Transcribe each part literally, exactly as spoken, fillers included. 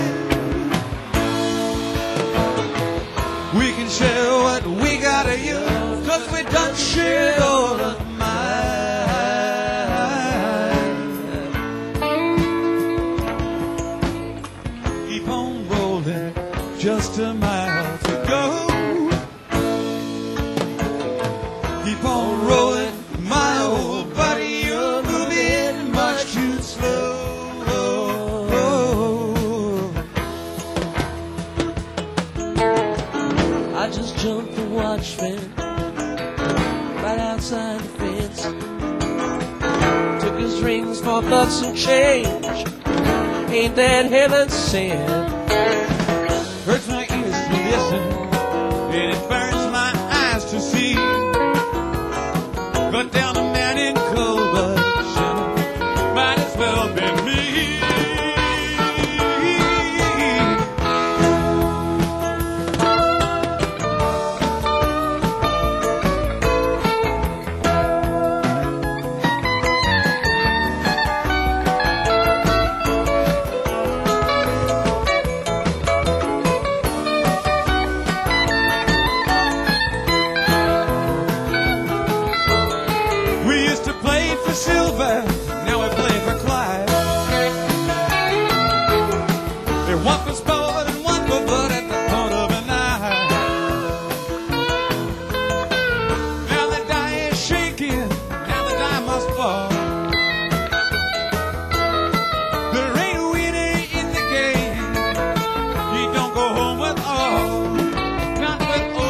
We can share what we gotta use, cause we done shared all of mine. Keep on rolling, just a mile to go. Keep on rolling, my old buddy, you're moving much too slow. I just jumped the watchman right outside the fence. Took his rings for bucks and change. Ain't that heaven sent? Hurts my ears to listen, and it burns my eyes to see. Cut down a man in cold might as well be me. Silver, now we play for Clyde. There one for sport and one for blood at the point of an eye. Now the die is shaking, now the die must fall. There ain't a winner in the game, you don't go home with all, not with all.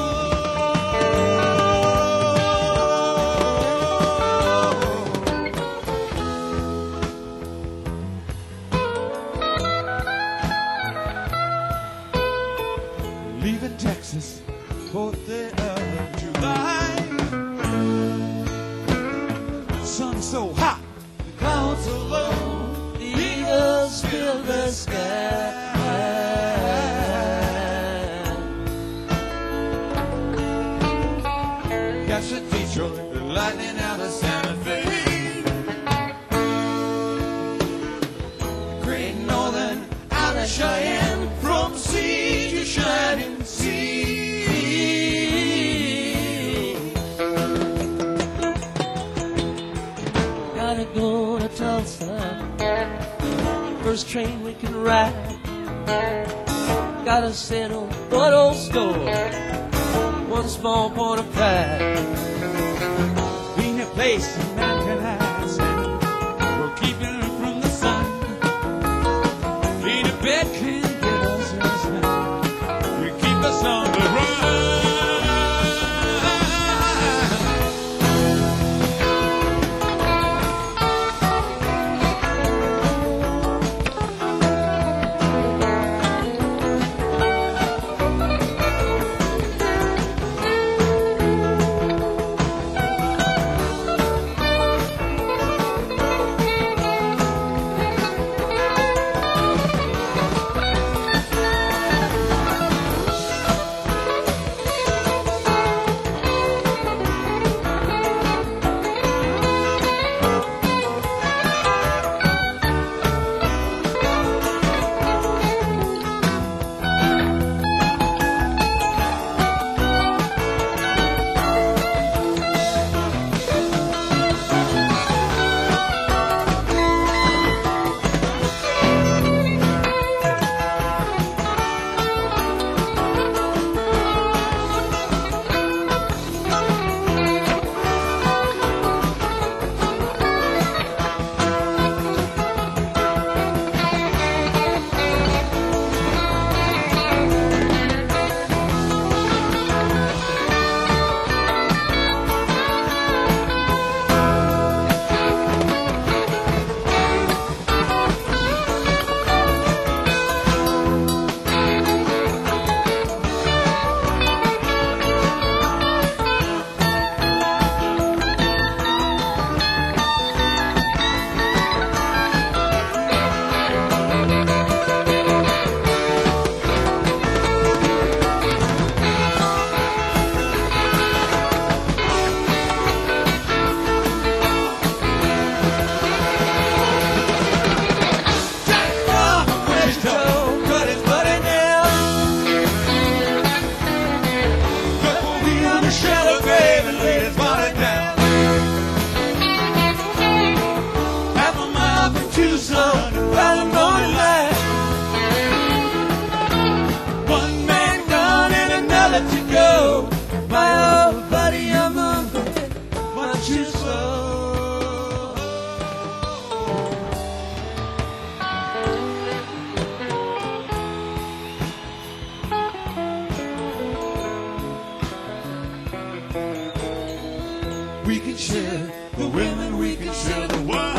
Leaving Texas, fourth day of July. Sun so hot, the clouds so low, The eagles fill the sky. catch the Detroit, the lightning out of Santa Fe. Great Northern out of Cheyenne, from sea to shining sea. Gotta go to Tulsa, first train we can ride. Gotta settle one old score, one small point of pride. Being a place a man can hide, we'll keep him from the sun. Ain't a bed can get us last night, you keep us on the run. too slow, but I'm gonna lie. One man gone and another to go. My old buddy, I'm moving much too slow. We can share the women, we can share the wine.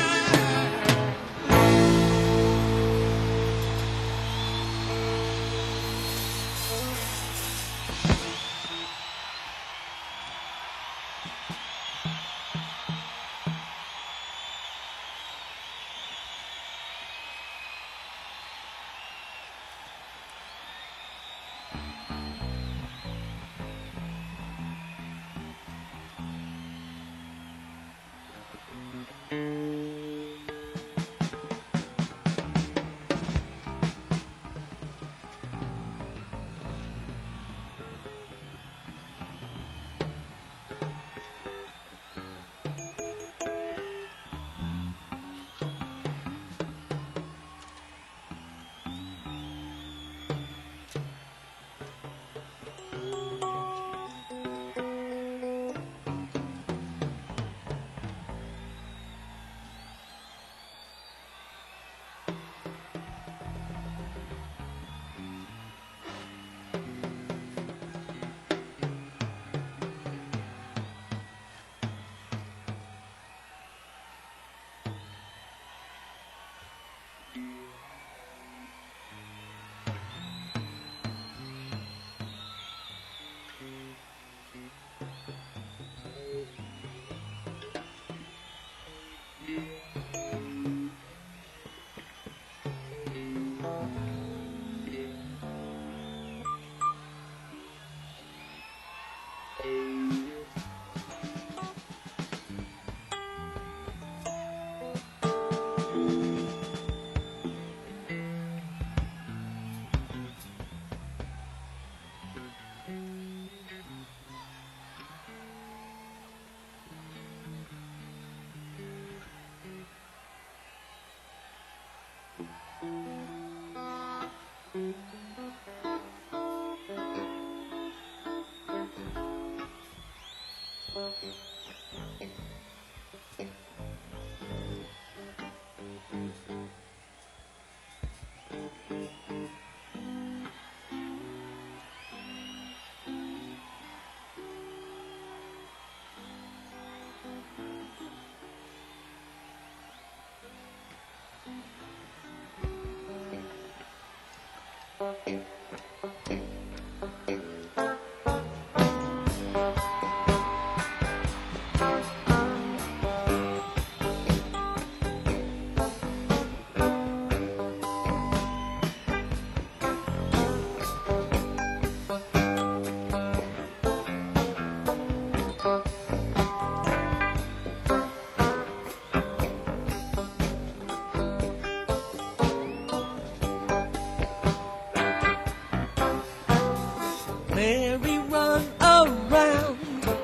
Merry run around,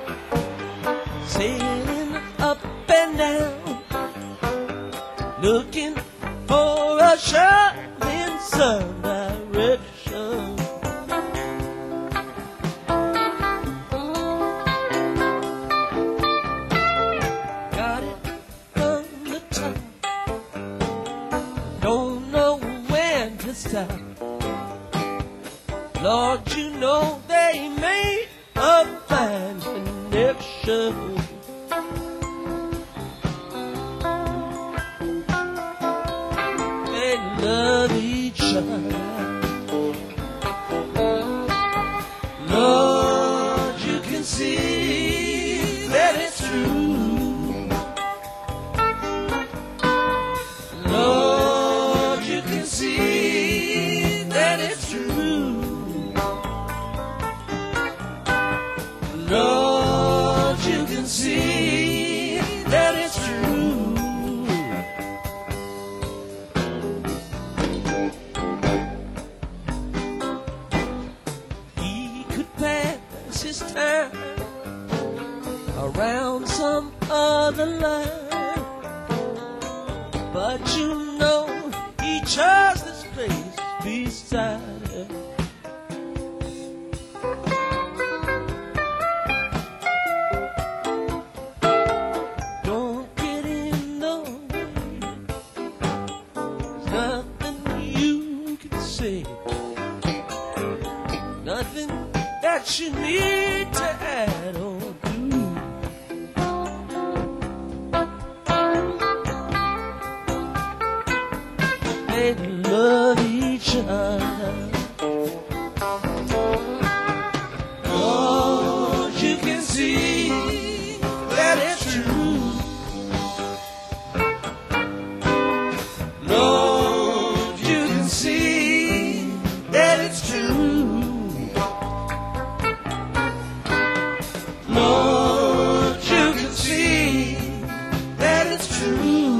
sailing up and down, looking for a shot in some direction. Got it from the top, don't know when to stop. Lord, you know they made a fine connection. They love each other. Lord, you can see that it's true. Lord, you can see that it's true. Lord, you can see that it's true. He could pass his time around some other line, but but you know he chose this place beside her. Don't get in the way. There's nothing you can say, nothing that you need to add or do. They love each other. Oh, you can see that it's true. Lord, you can see that it's true. Lord, you can see that it's true.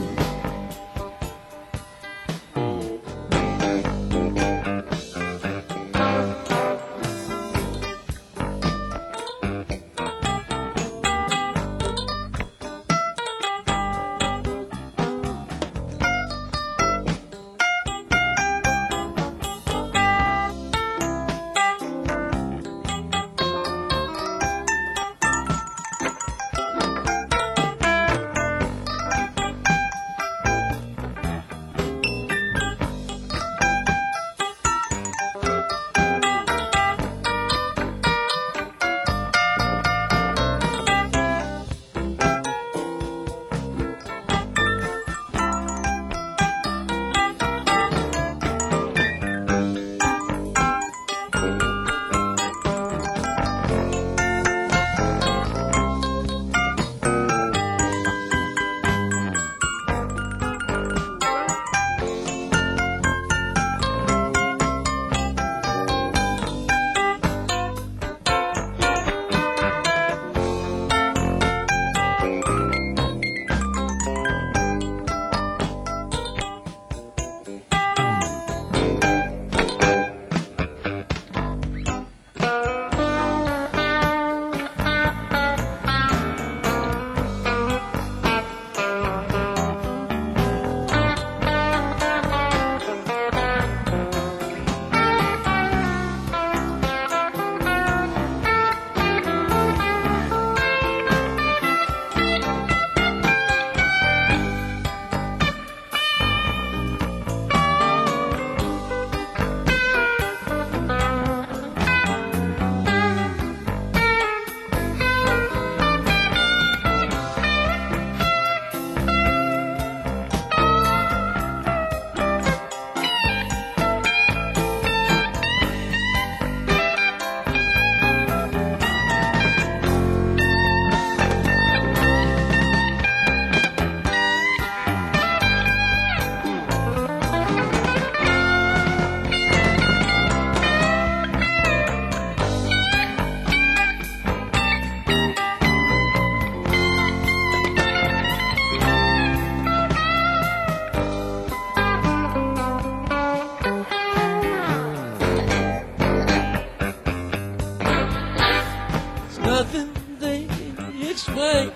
Nothing they explain.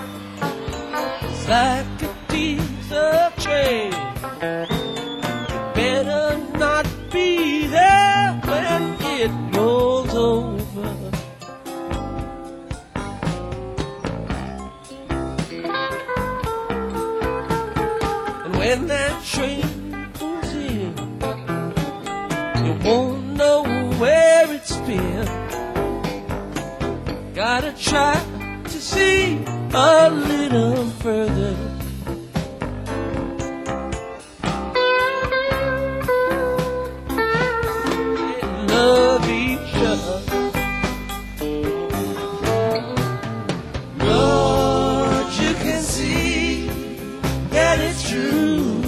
It's like a diesel train. Better not be there when it rolls over. And when that train pulls in, you won't know where it's been. Gotta try to see a little further. They love each other. Lord, you can see that it's true.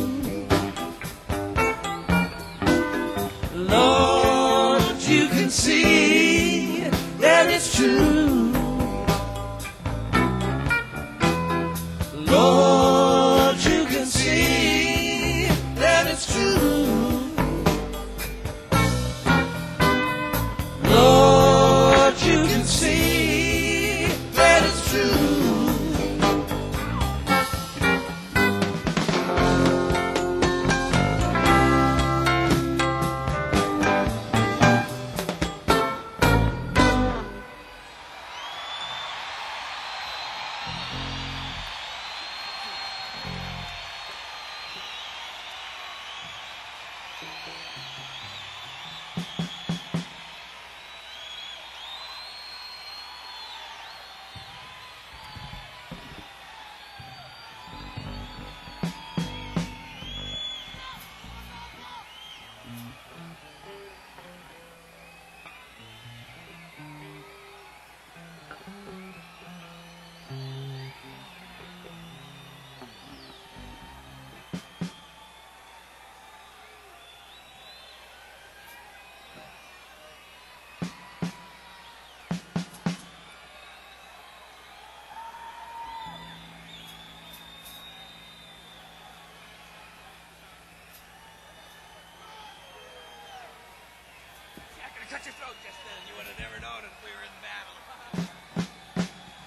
Lord, you can see that it's true. Lord, you can see that it's true. Lord, you can see that it's true. Cut your throat just then. You would have never known if we were in battle.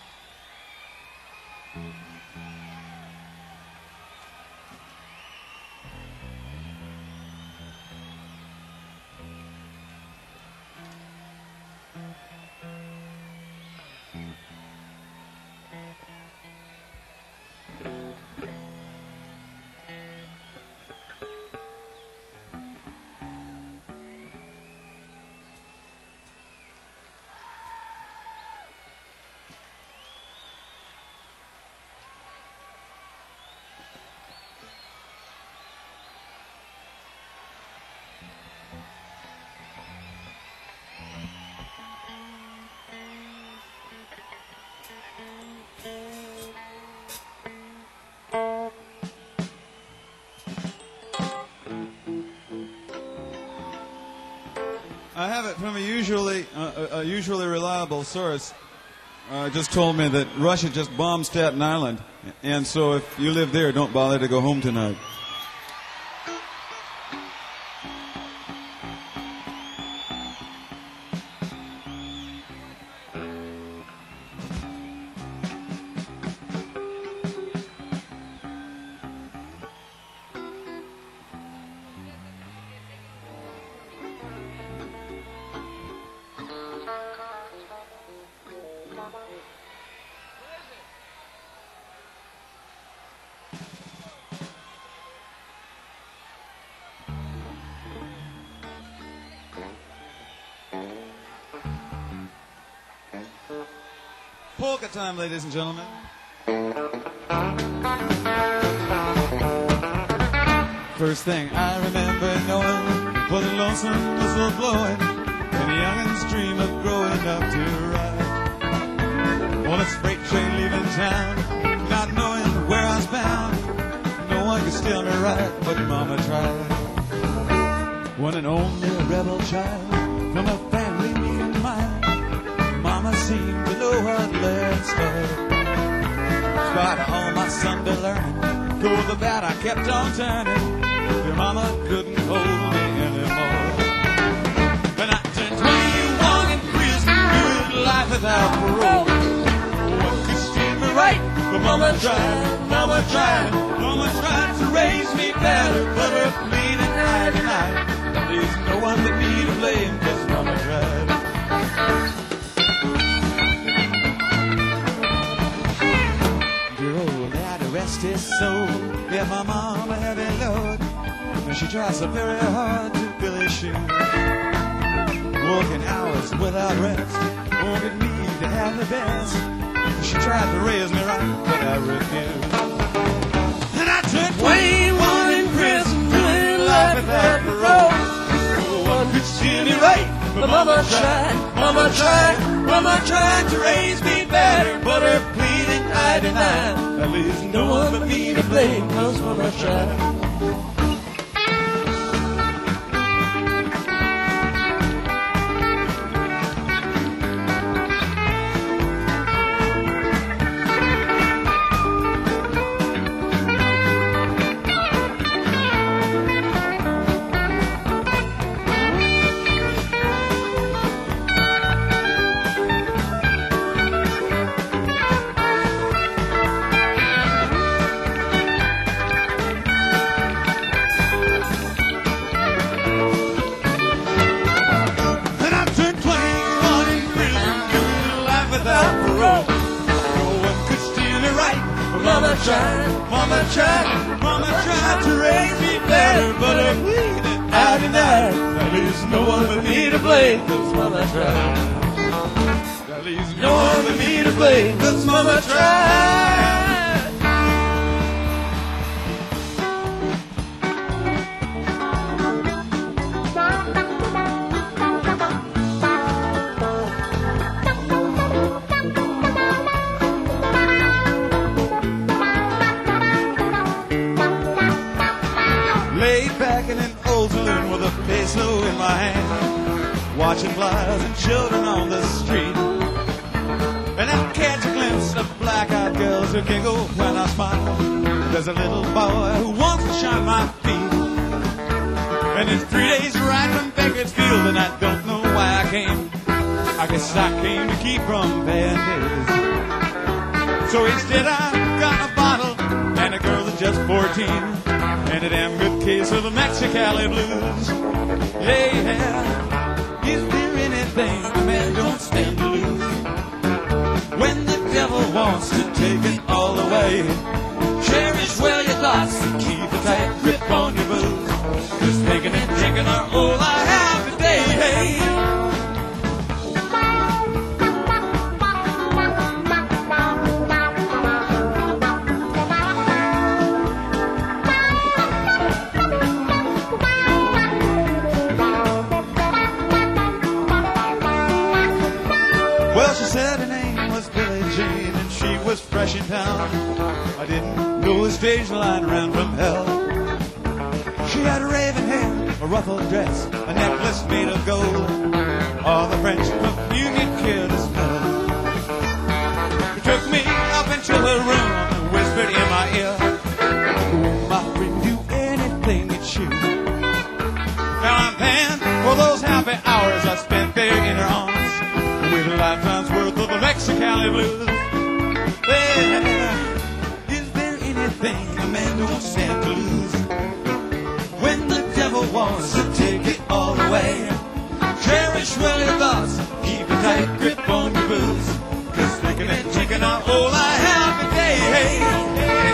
I have it from a usually uh, a, a usually reliable source. Uh, just told me that Russia just bombed Staten Island, and so if you live there, don't bother to go home tonight. Polka time, ladies and gentlemen. First thing I remember knowing was a lonesome whistle blowing, and a youngin's dream of growing up to ride on its freight train leaving town, not knowing where I was bound. No one could steer me right, but Mama tried. One and only rebel child from a family near mine, Mama seemed to know what led start. Spite of all my Sunday learning, good or bad, I kept on turning. Your mama couldn't hold me anymore. And I turned twenty-one in prison, good life without parole. What could steer me right? But Mama tried, Mama tried, Mama tried to raise me better, but her bleeding night and night. There's no one but me to blame, 'cause Mama tried. Dear old daddy, rest his soul. Yeah, my mama had a load, and she tried so very hard to fill his shoes. Working hours without rest, wanted me to have the best. She tried to raise me right, but I refused. And I turned twenty-one in prison, doing life without parole. No one could steer me right, but Mama tried, Mama tried, Mama tried to raise me better, but her pleading I denied. At least no one but me to blame, 'cause Mama tried. Mama tried, Mama tried, Mama tried to raise me better, but her bleeding There's no one but me to blame, 'cause Mama tried. That leaves no one but me to blame, 'cause Mama tried. Laid back in an old saloon with a peso in my hand, watching flies and children on the street. And I catch a glimpse of black-eyed girls who giggle when I smile. There's a little boy who wants to shine my feet. And it's three days right from Bakersfield, and I don't know why I came. I guess I came to keep from paying days. So instead I got a bottle and a girl that's just fourteen, and a damn good case of the Mexicali blues. Yeah, is there anything a man don't stand to lose? When the devil wants to take it all away, cherish well your thoughts and keep a tight grip on your booze. 'Cause taking and drinking are all I have today. Hey. Well, she said her name was Billie Jean and she was fresh in town. I didn't know a stage line ran from hell. She had raven hair, a ruffled dress, a necklace made of gold, all the French perfume you'd care to smell. She took me up into her room and whispered in my ear, "Oh, my friend, do anything it's you." Now I'm paying for those happy hours I spent there in her arms, with a lifetime's worth of the Mexicali blues. Yeah. Is there anything a man don't stand to lose? When the devil wants to take it all away, cherish well your thoughts, keep a tight grip on your booze. 'Cause thinking and drinking are all I have today. Hey, hey.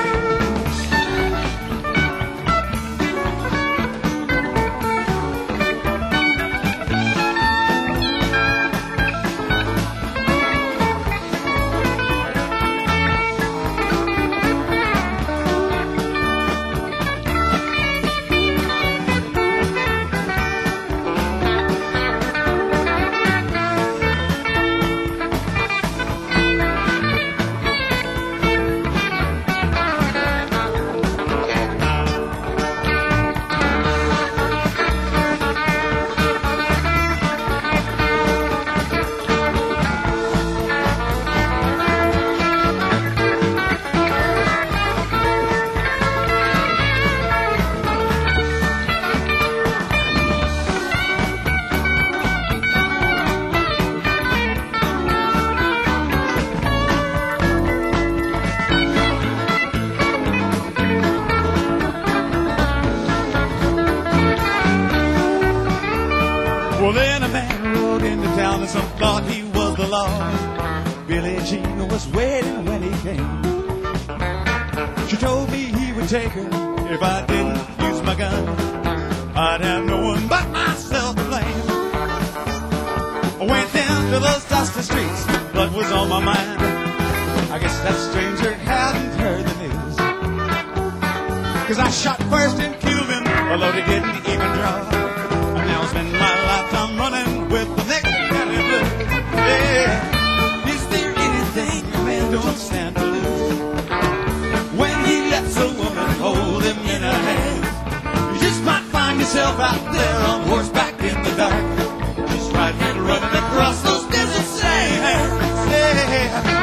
Well, then a man rode into town and some thought he was the law. Billie Jean was waiting when he came. She told me he would take her if I didn't use my gun. I'd have no one but myself to blame. I went down to those dusty streets, blood was on my mind. I guess that stranger hadn't heard the news. 'Cause I shot first and killed him, although he didn't even draw. And now I spend my lifetime running with the Mexicali blues. Yeah. Is there anything a man don't stand to lose? When he lets a woman hold him in her hand, you just might find yourself out there on horseback in the dark, just right here running across those desert sands. Yeah.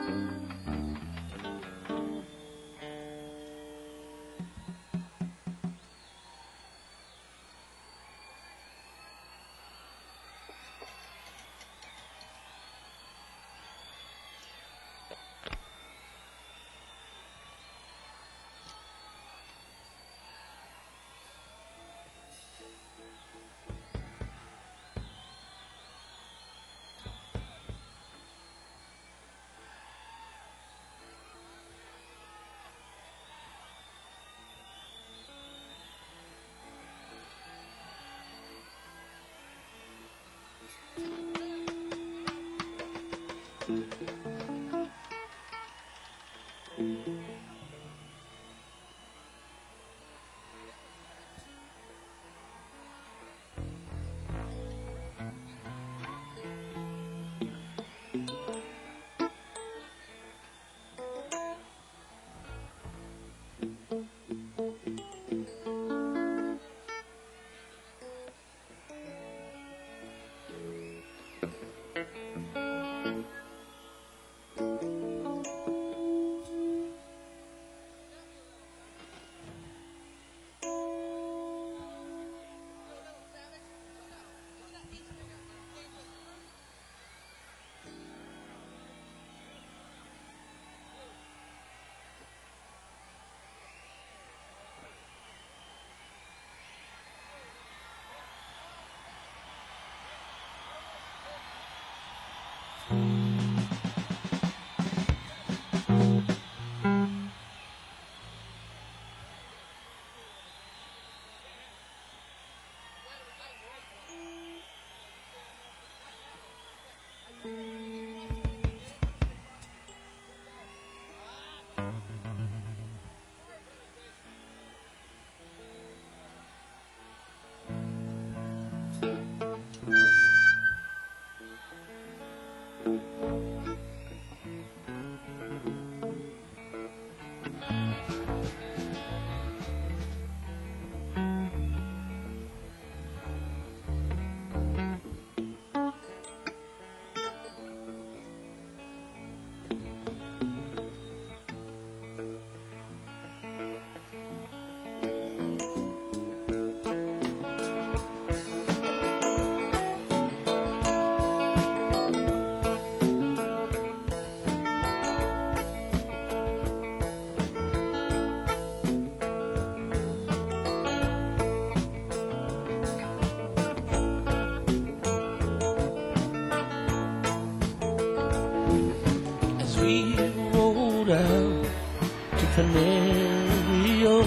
Canario.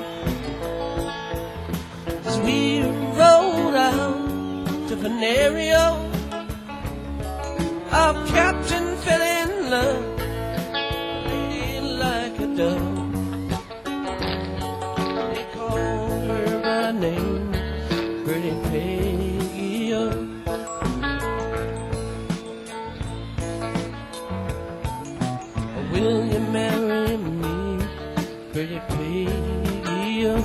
As we rode out to Canario, our captain fell in love, lady like a dove. They called her by name, Pretty Peggy. Oh. Will you marry me, Pretty Peggy? Oh.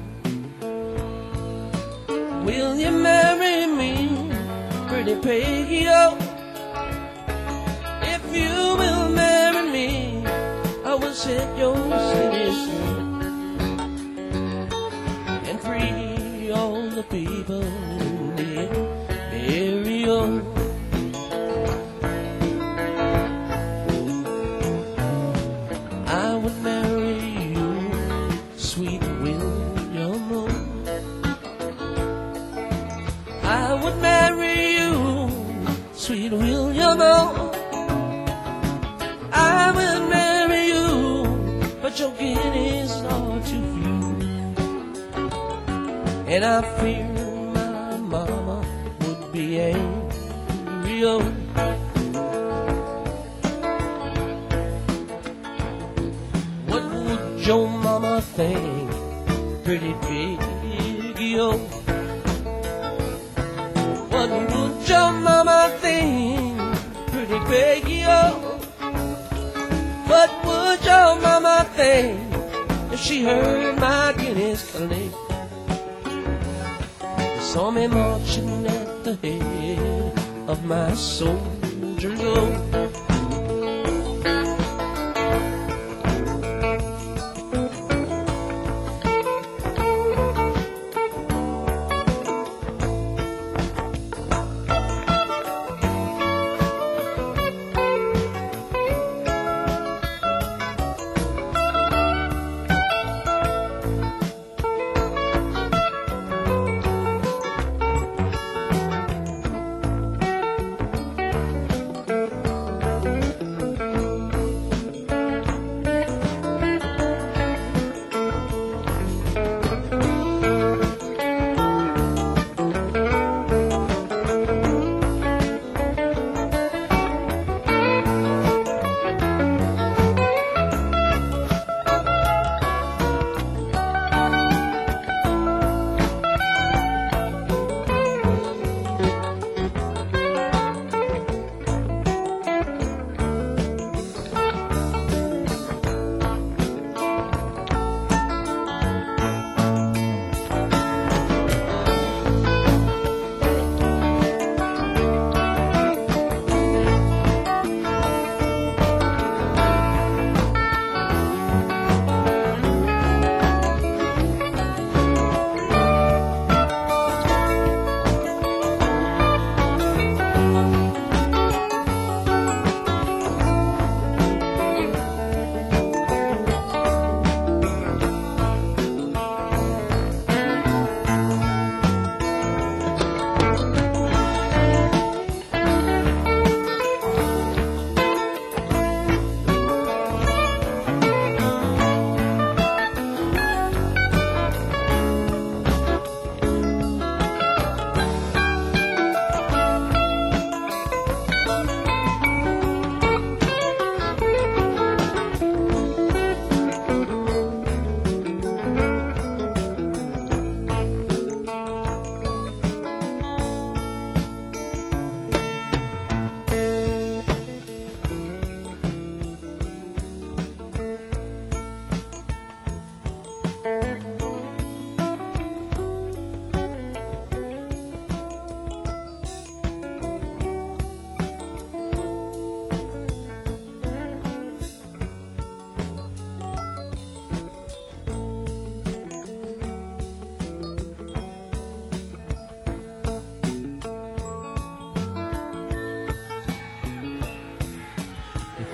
Will you marry me, Pretty Peggy? Oh. If you will marry me, I will set your city straight and free all the people in the area. I would marry you, sweet William. Oh. I would marry you, sweet William. Oh. I will marry you, but your guineas are too few, and I fear my mama would be angry. Oh. What would your mama think, Pretty Peggy? Oh. What would your mama think, Pretty Peggy? Oh. What would your mama think if she heard my guineas collect? They saw me marching at the head of my soldiers. Oh.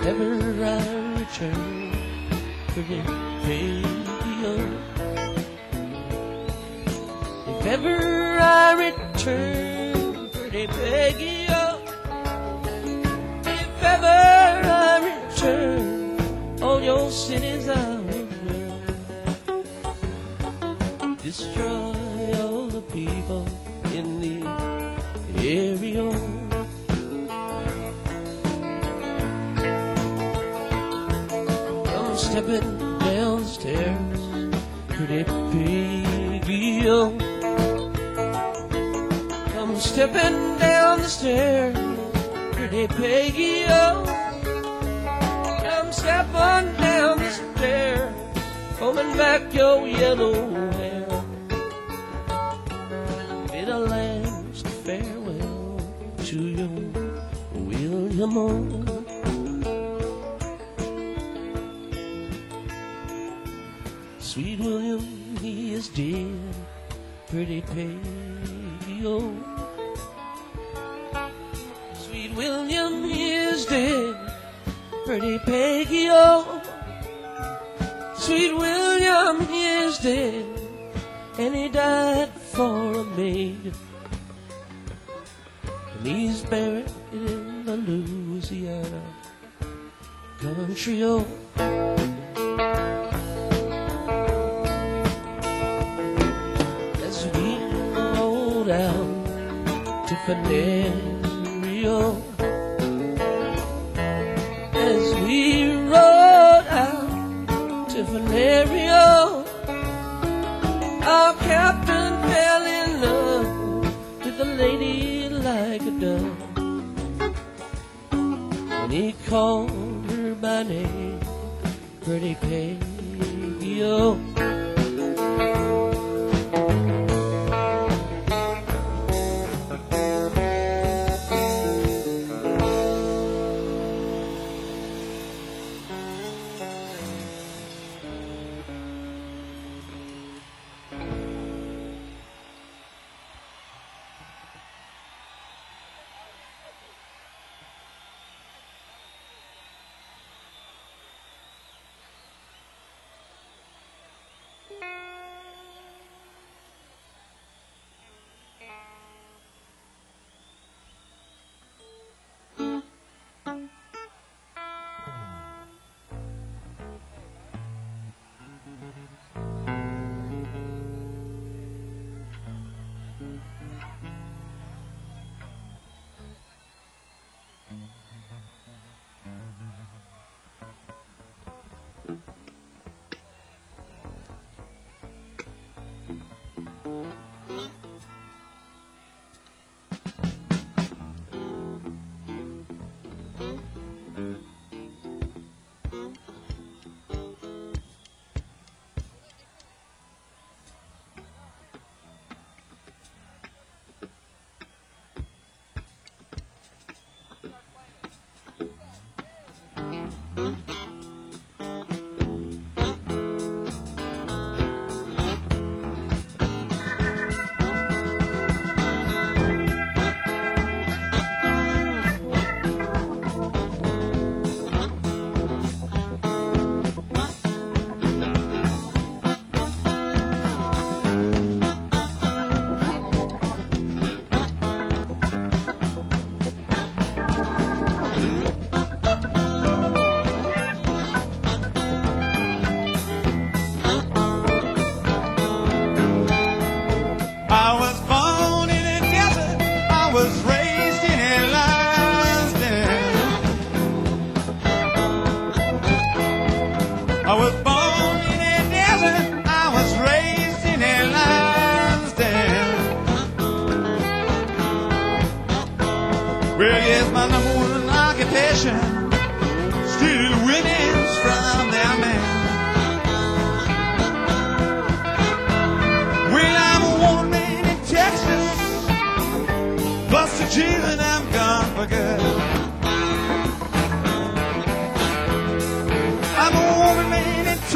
ever I return, pretty Peggy, oh. If ever I return, pretty Peggy, oh. If ever I return, all your cities I will burn. Destroy all the people in the area. Come stepping down the stairs, pretty Peggy, oh. Come stepping down the stairs, pretty Peggy, oh. Come step on down the stairs, combing back your yellow hair. Bid a last farewell to your William O. Sweet William, he is dead, pretty Peggy, oh. Sweet William, he is dead, pretty Peggy, oh. Sweet William, he is dead, and he died for a maid. And he's buried in the Louisiana country, oh. As we roll down to Venerio, as we rode out to Valerio, our captain fell in love with a lady like a dove, and he called her by name, pretty Peggy, oh. I was born in a desert, I was raised in a lion's den. Well, yes, my number one occupation, steal winnings from their men. Well, I'm a woman man in Texas, bust a Jew and I'm gone for good. I'm a woman man in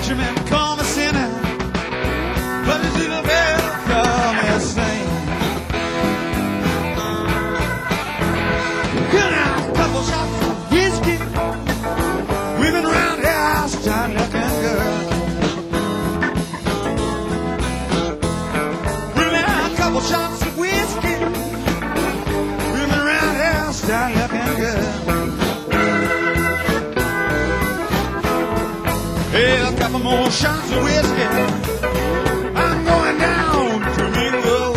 countrymen call me sinner, but the jingle bells call me a saint. Can I have a couple shots of whiskey? Women around here start looking good. Women, a couple shots of whiskey. Women around here start looking good. Hey, a couple more shots of whiskey. I'm going down to Inglewood.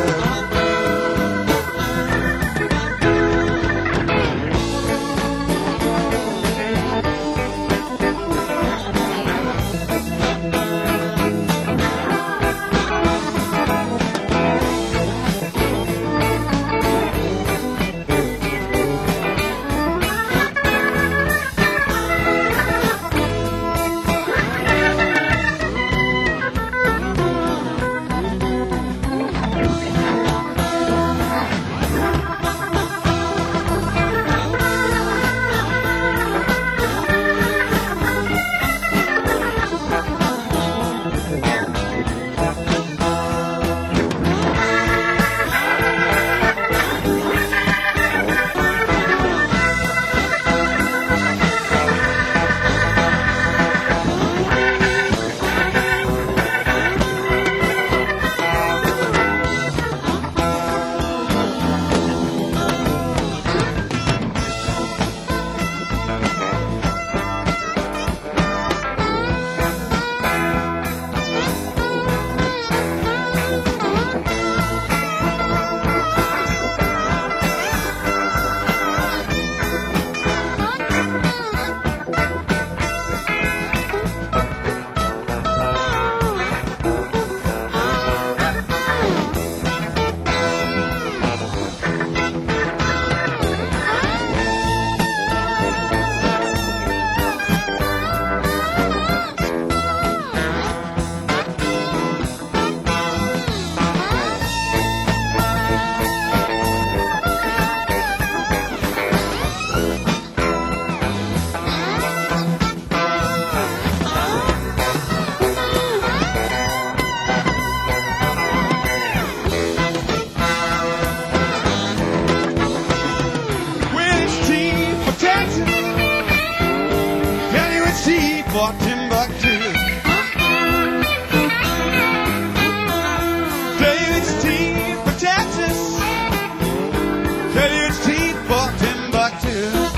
For Timbuktu, David's tea for Texas, David's tea for Timbuktu,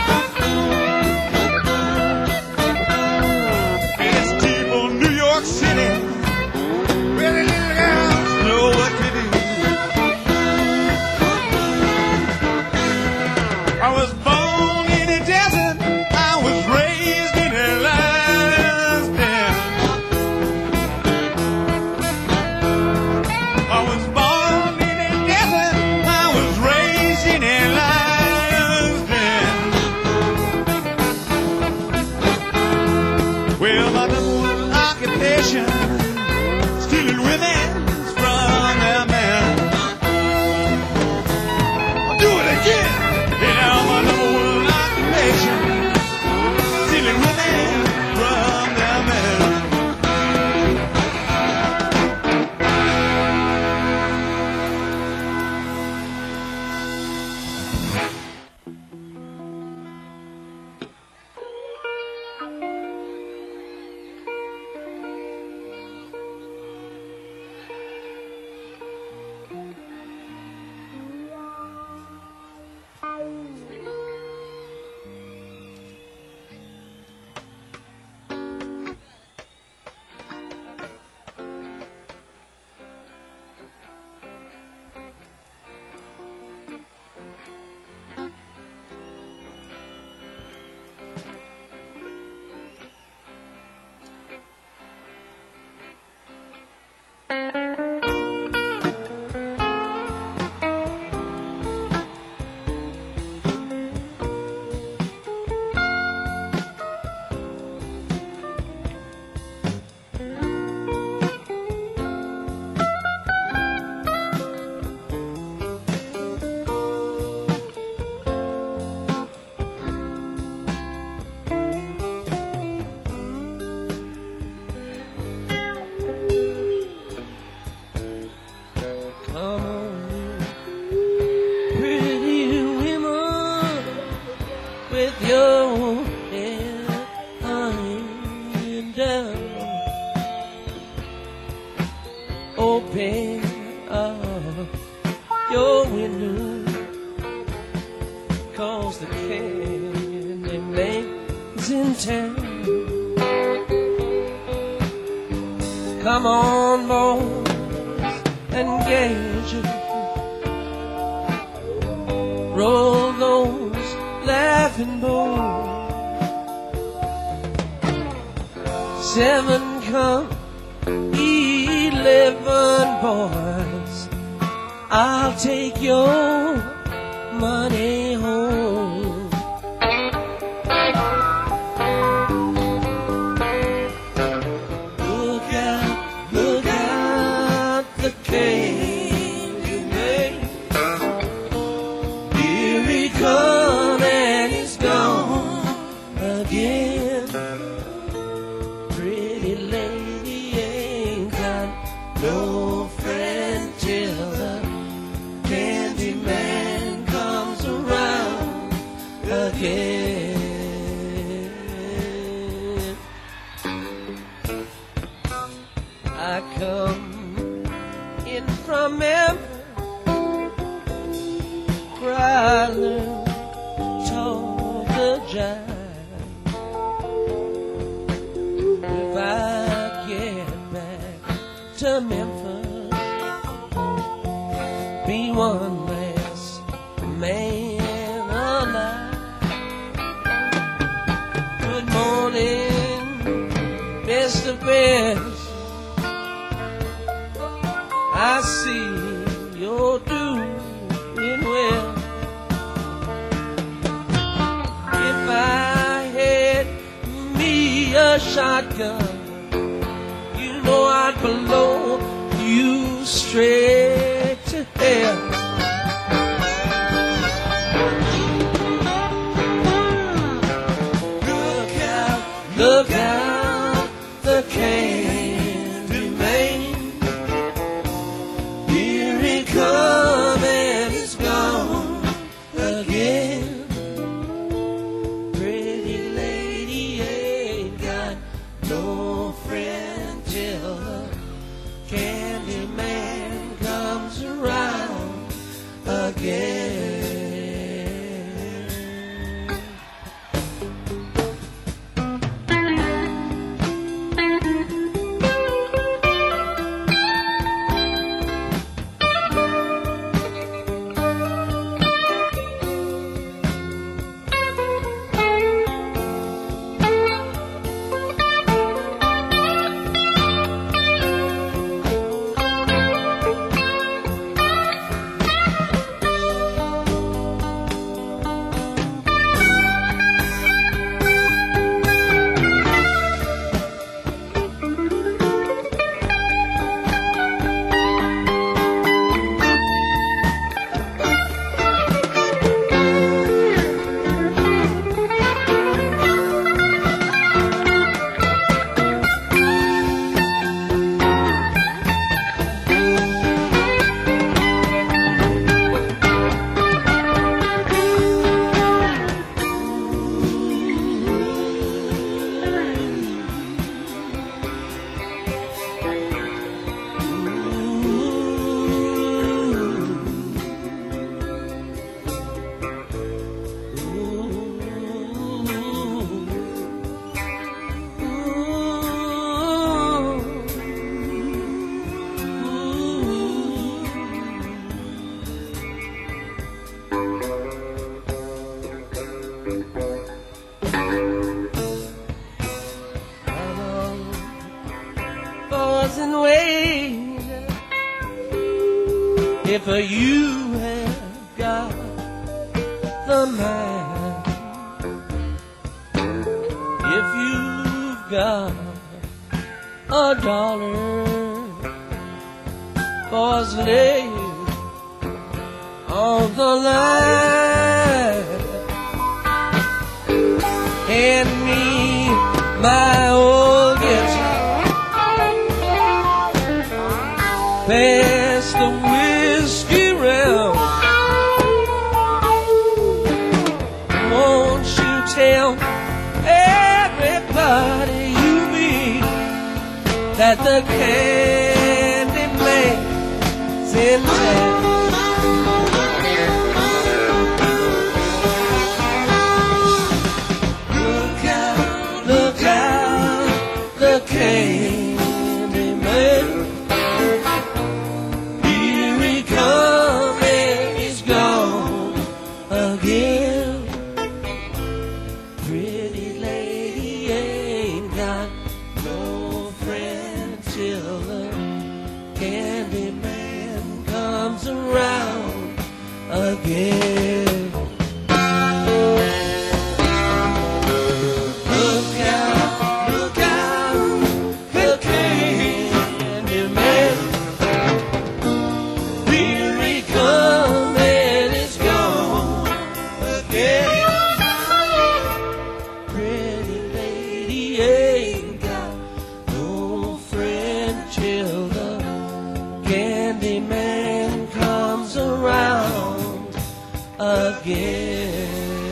it's tea for New York City, where the little girls know what to do. I was born in a desert, I was raised in a land. Well, my number one occupation, stealing women from their men. I'll do it again. Yeah, my number one occupation, stealing women from their men. your window, 'cause the candy man's in town. Come on, boys, engage it. Roll those laughing boys. Seven come, eleven boys. I'll take your money home. Look out, look out, the candy man. Here he come and he's gone again. Pretty lady ain't got no friend till the candy man comes around again. I come in from Memphis, Crowder, talk the jive. If I get back to Memphis, be one last man alive. Good morning, Mister Best. I see you're doing well. If I had me a shotgun, you know I'd blow you straight to hell. Look out, look out, the candy man. Here he come and he's gone again. Pretty lady ain't got no friend till the candy man comes around again. And wait, if you have got the mind, if you've got a dollar, boys lay on the line. Hand me my old guitar, pass the whiskey round. Won't you tell everybody you meet that the candy man's in town? again. Look out, look out, the Candyman. Here he comes and it's gone again. Pretty lady ain't got no friend till the Candyman comes around again.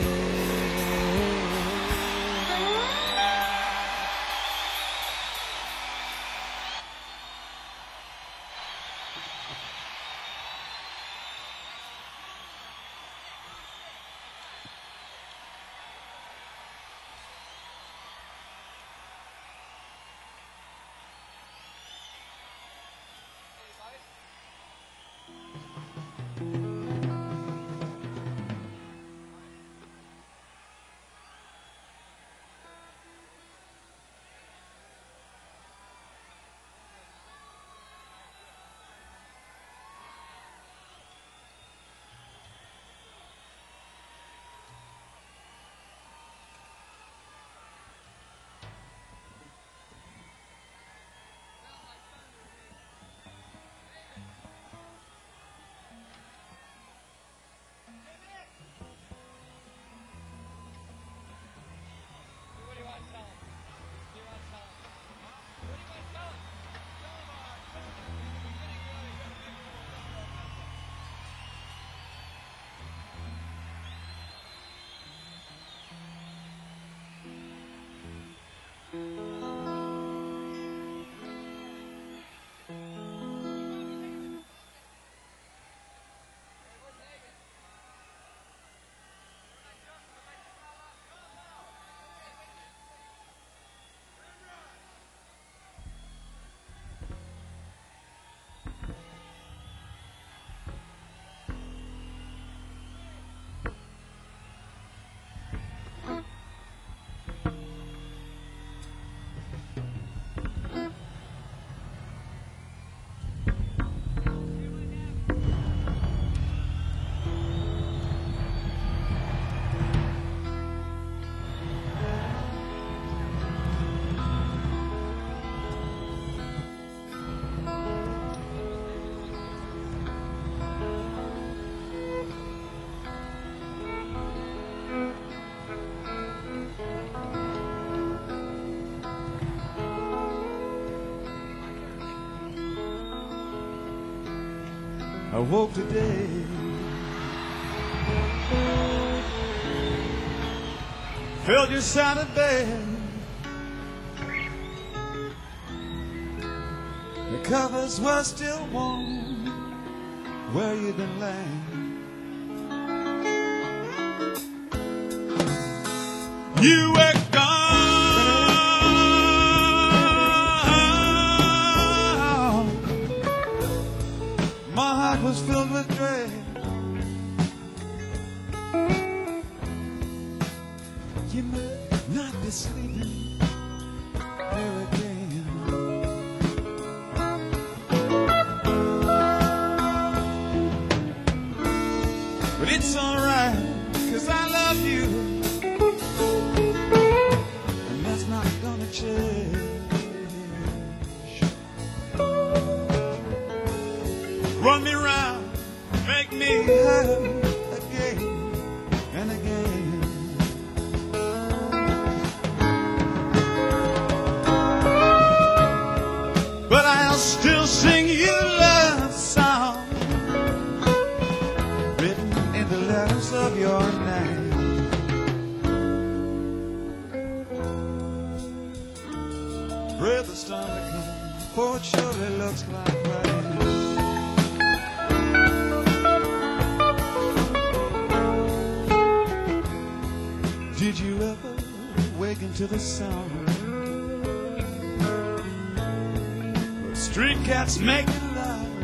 I woke today, felt your side of bed. The covers were still warm where you'd been laying. You were gone. My heart was filled with dread. You might not be sleeping there again. But it's alright, 'cause I love you, and that's not gonna change. Run me round, make me hurt again and again. But I'll still sing you love song written in the letters of your name. Pray the storm to come, for it surely looks like rain. Did you ever wake into the sound of street cats making love?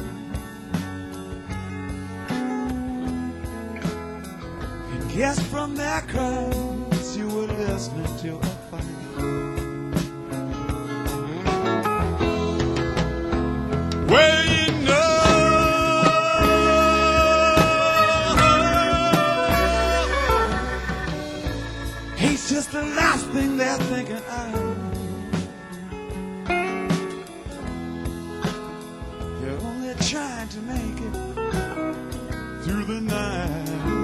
And guess from their cries you were listening to a fight. Well, you know through the night.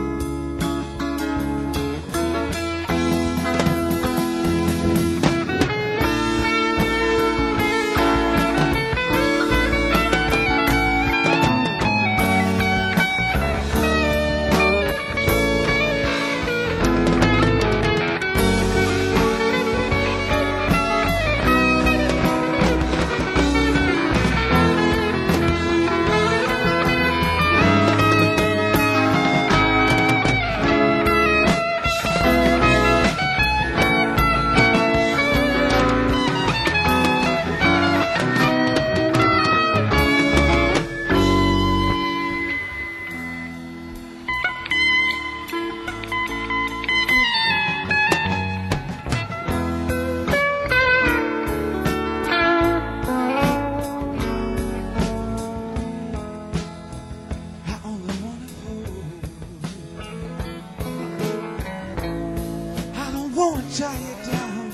Won't tie you down.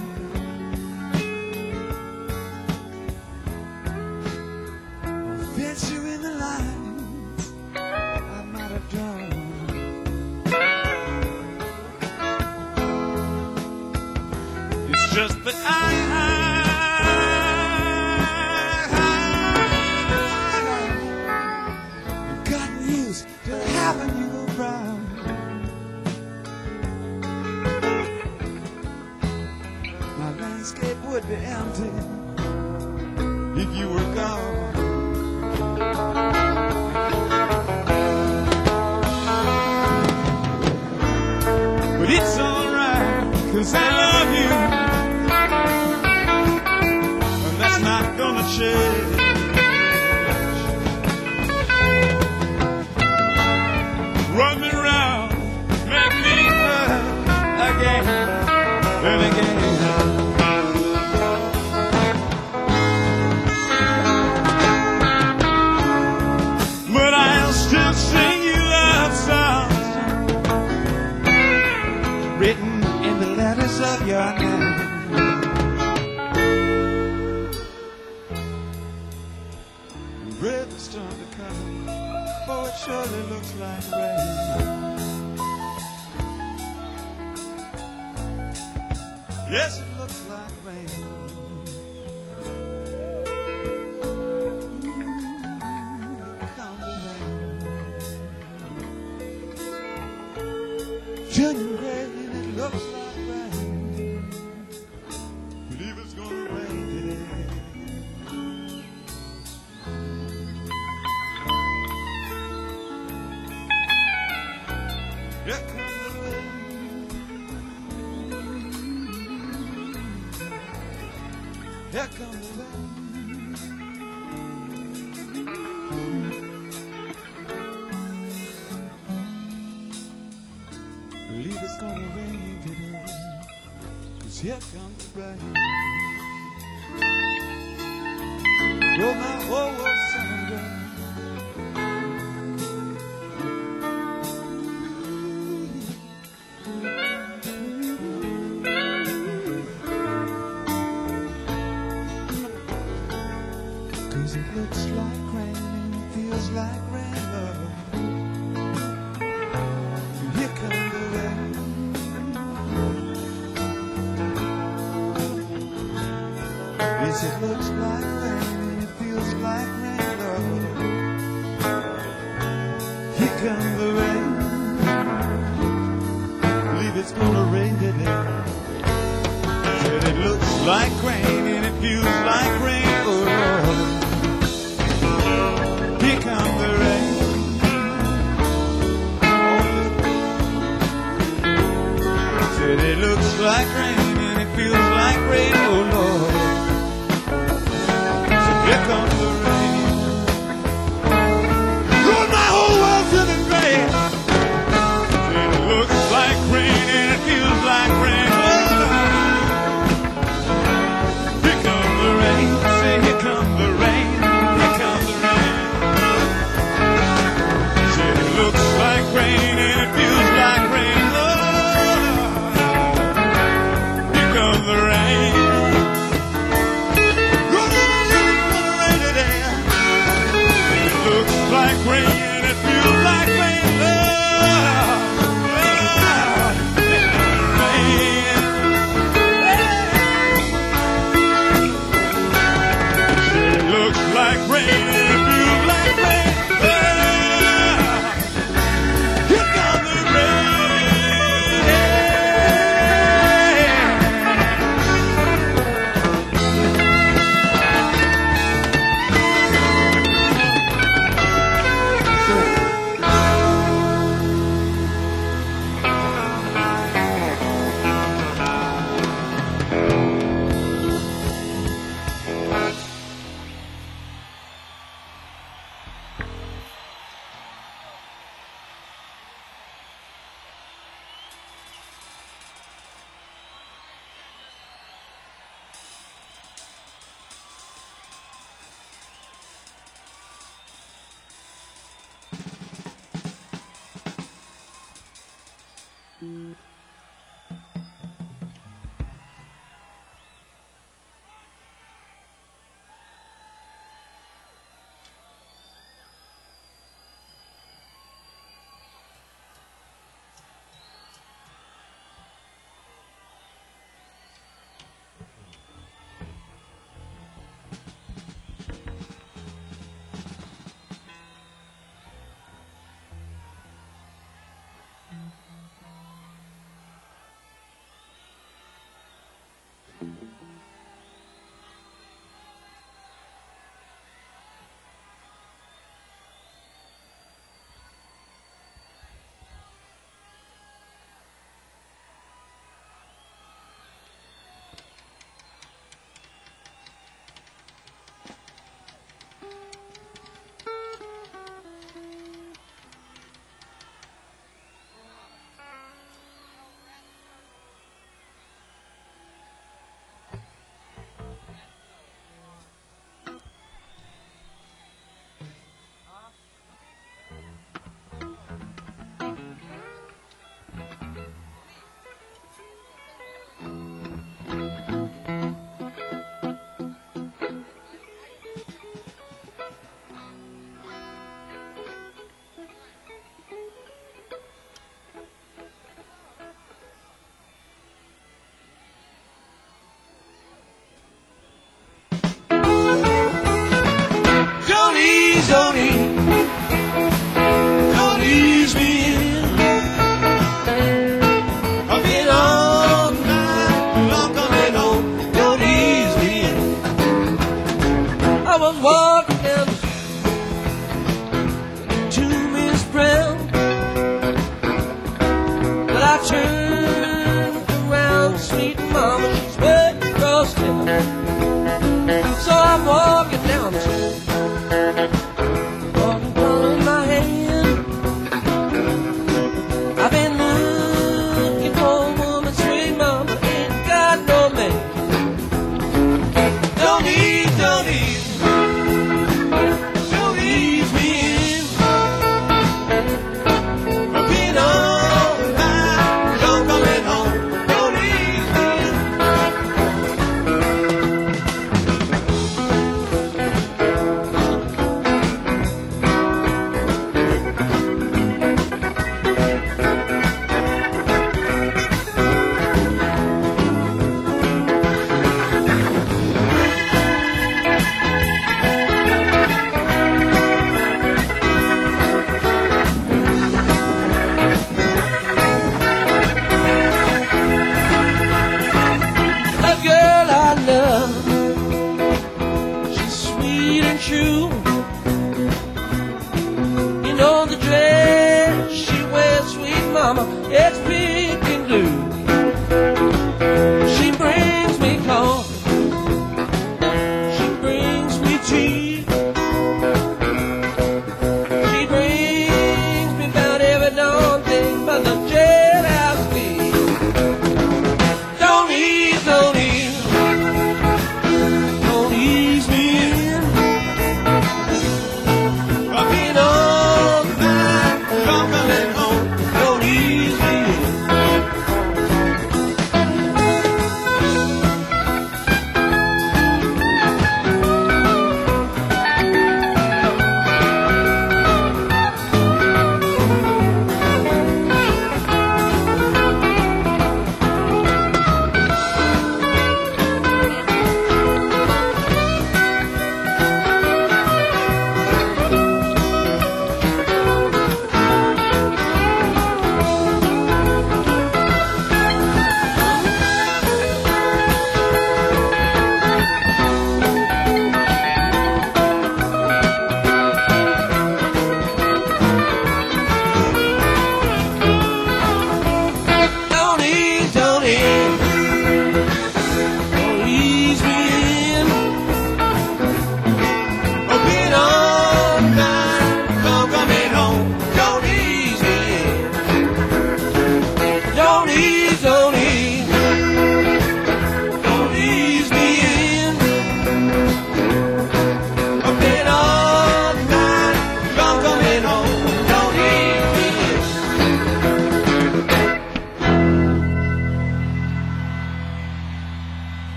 I'll fence you in the lines I might have done. It's just that I, I, I, I've gotten used to having you around. Landscape would be empty if you were gone. But it's alright, 'cause I love you, and that's not gonna change. Run me round, make me hurt again and again. Still sing you love songs written in the letters of your name. Weather's starting to come, oh, it surely looks like rain. Yes, it looks like rain. Turning gray and it looks like rain. Believe it's gonna rain today. Here comes the rain. Here comes the rain. Believe it's gonna rain today, 'cause here comes the rain. You're my whole world Sunday. Cause it looks like rain and it feels like rain, love. Here comes the rain. Yes, it looks like rain and it feels like rain, love. Here comes the rain. Believe it's gonna rain today. Said it looks like rain and it feels like rain, oh Lord. Here comes the rain. Said it looks like rain and it feels like rain, oh Lord. So here comes the rain. Lord, my whole world's in the gray. Said it looks like rain and it feels like rain, oh Lord. Here comes the rain. Say here comes the rain. Here comes the rain. Said it looks like rain and it feels like rain, oh Lord.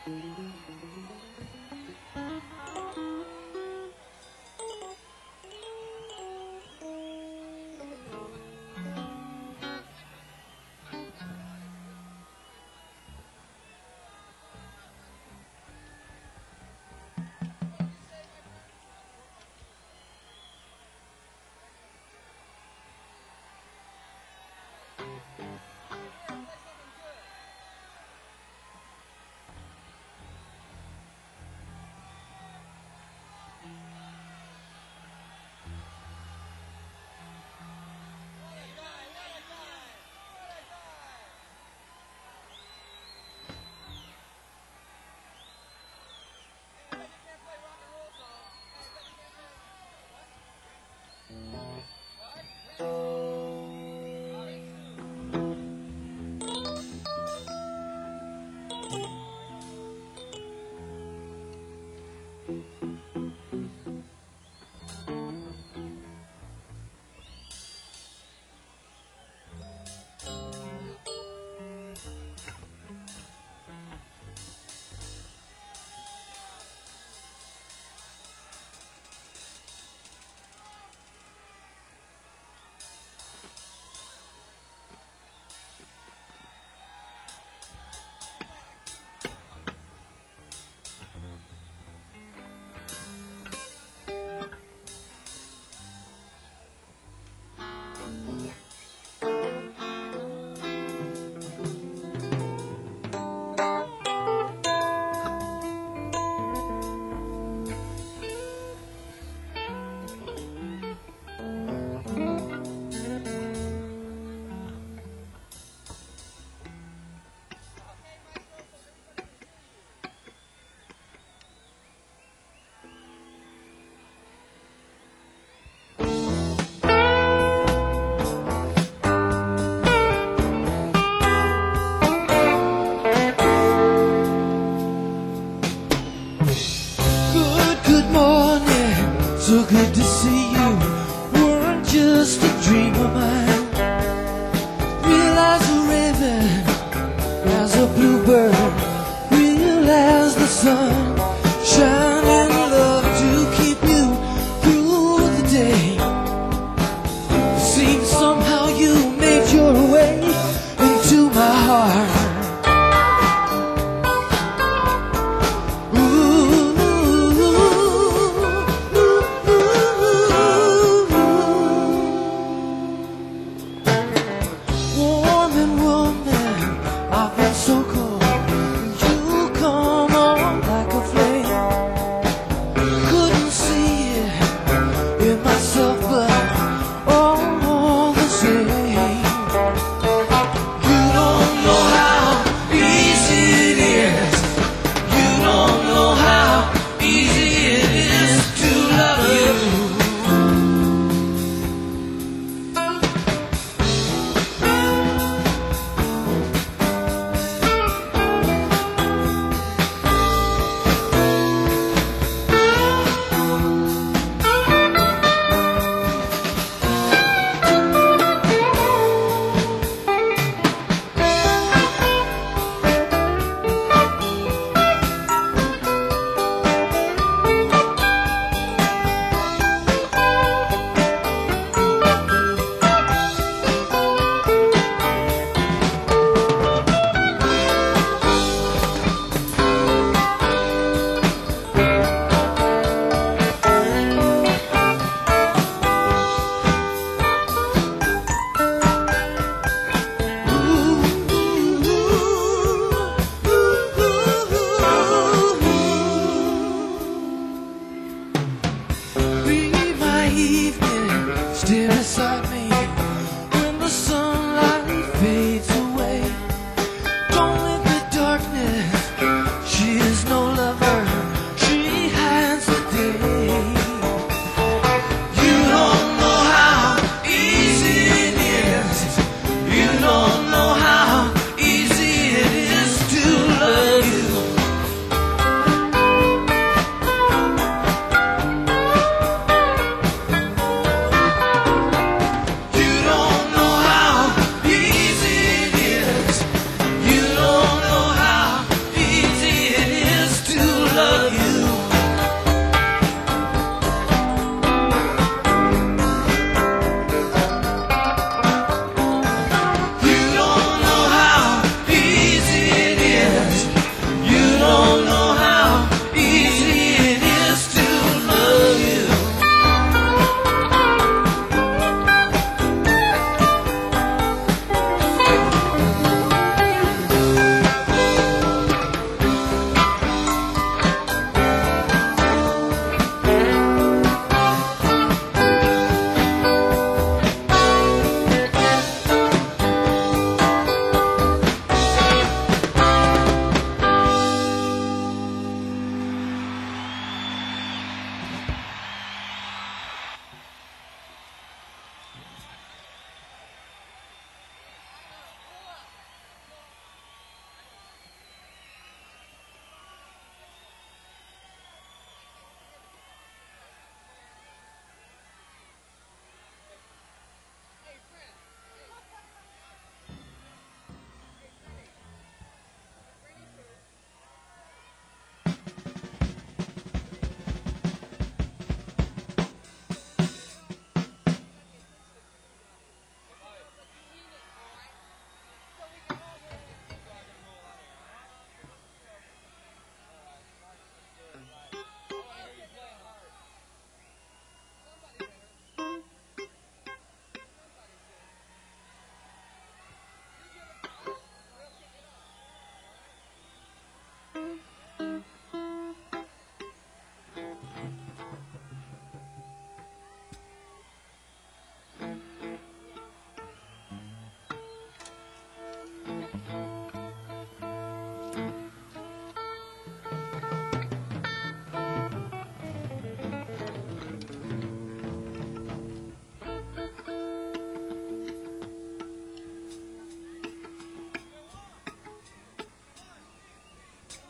So good to see you. Weren't just a dream of mine. Realize the raven as a bluebird. Realize the sun shining love to keep you through the day. It seems somehow you made your way into my heart. So cold, you come on like a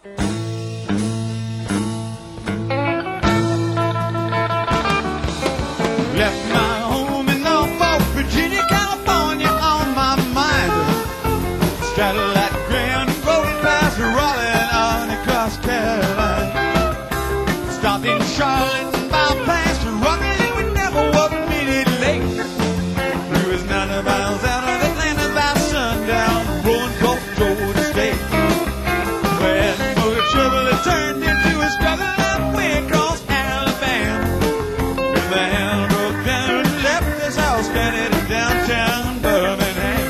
Left my home in Norfolk, Virginia, California on my mind. Straddled that Grand Road past Raleigh on across Carolina. Stopped in Charlotte and bypassed Raleigh. We never was a minute late. We was ninety miles out of Atlanta by sundown, rolling Gulf Georgia State. Where motor trouble had turned into a struggle halfway across Alabama. With the hand broke down and left this house stranded in downtown Birmingham.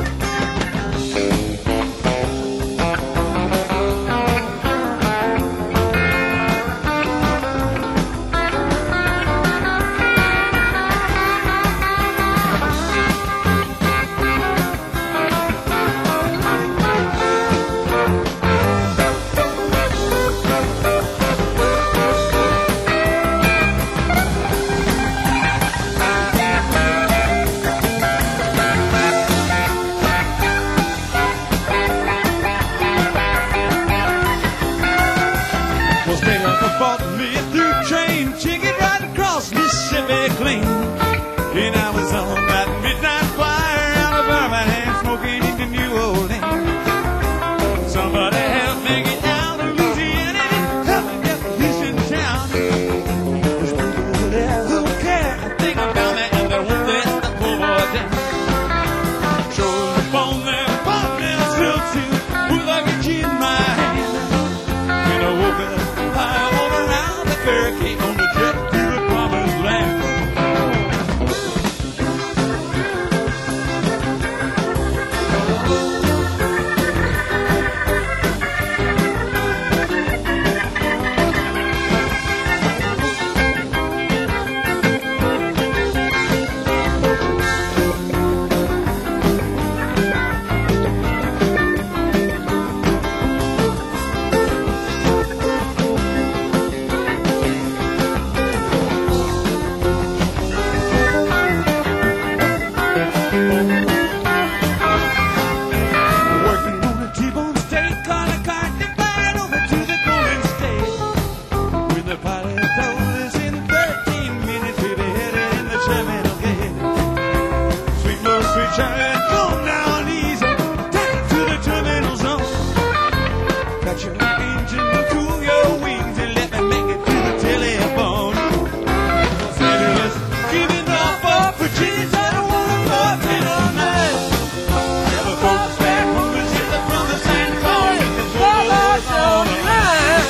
Well, straight up and bought me a through train ticket right across Mississippi clean. And I was on that midnight flyer out of Birmingham, smoking into New Orleans. Somebody help me get out of Louisiana and help me get to Houston town. There's people there who care and think about me, and they won't let the poor boy down. Showed up on their apartment still too, with like a key in my hand. When I woke up, I went around the barricade on the jet to the promised land. Working on a T-bone steak on a cart that flying over to the Golden State. When the pilot told us in thirteen minutes we'd be headed in the terminal gate. Sweet little sweet child, come down easy, take it to the terminal zone. Cut your engine and cool your wings and let me make it to the telephone. Said it was giving up for Virginia, I don't wanna go up in all night. Never folks back home was hit from the Saint Paul, and the war was on the line.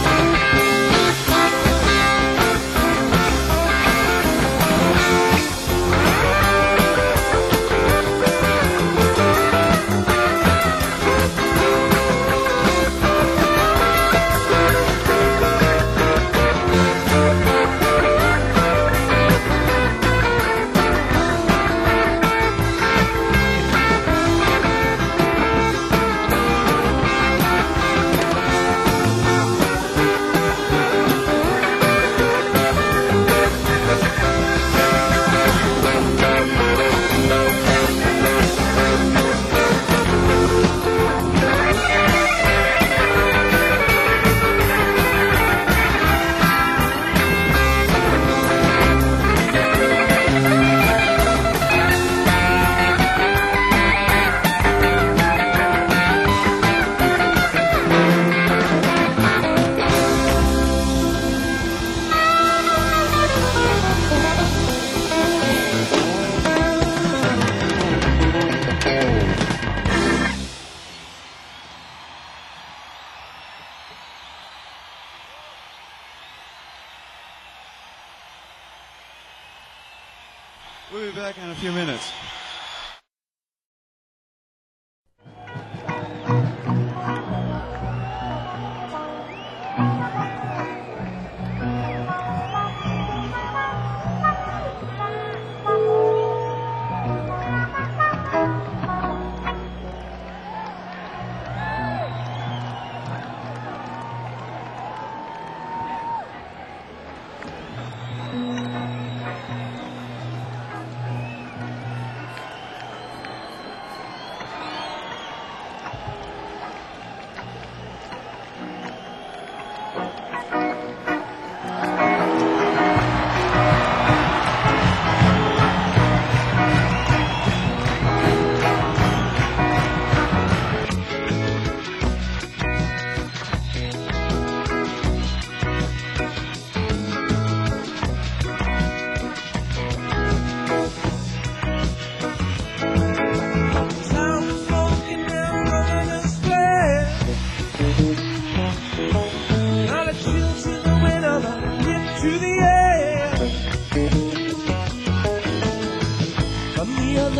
We'll be back in a few minutes.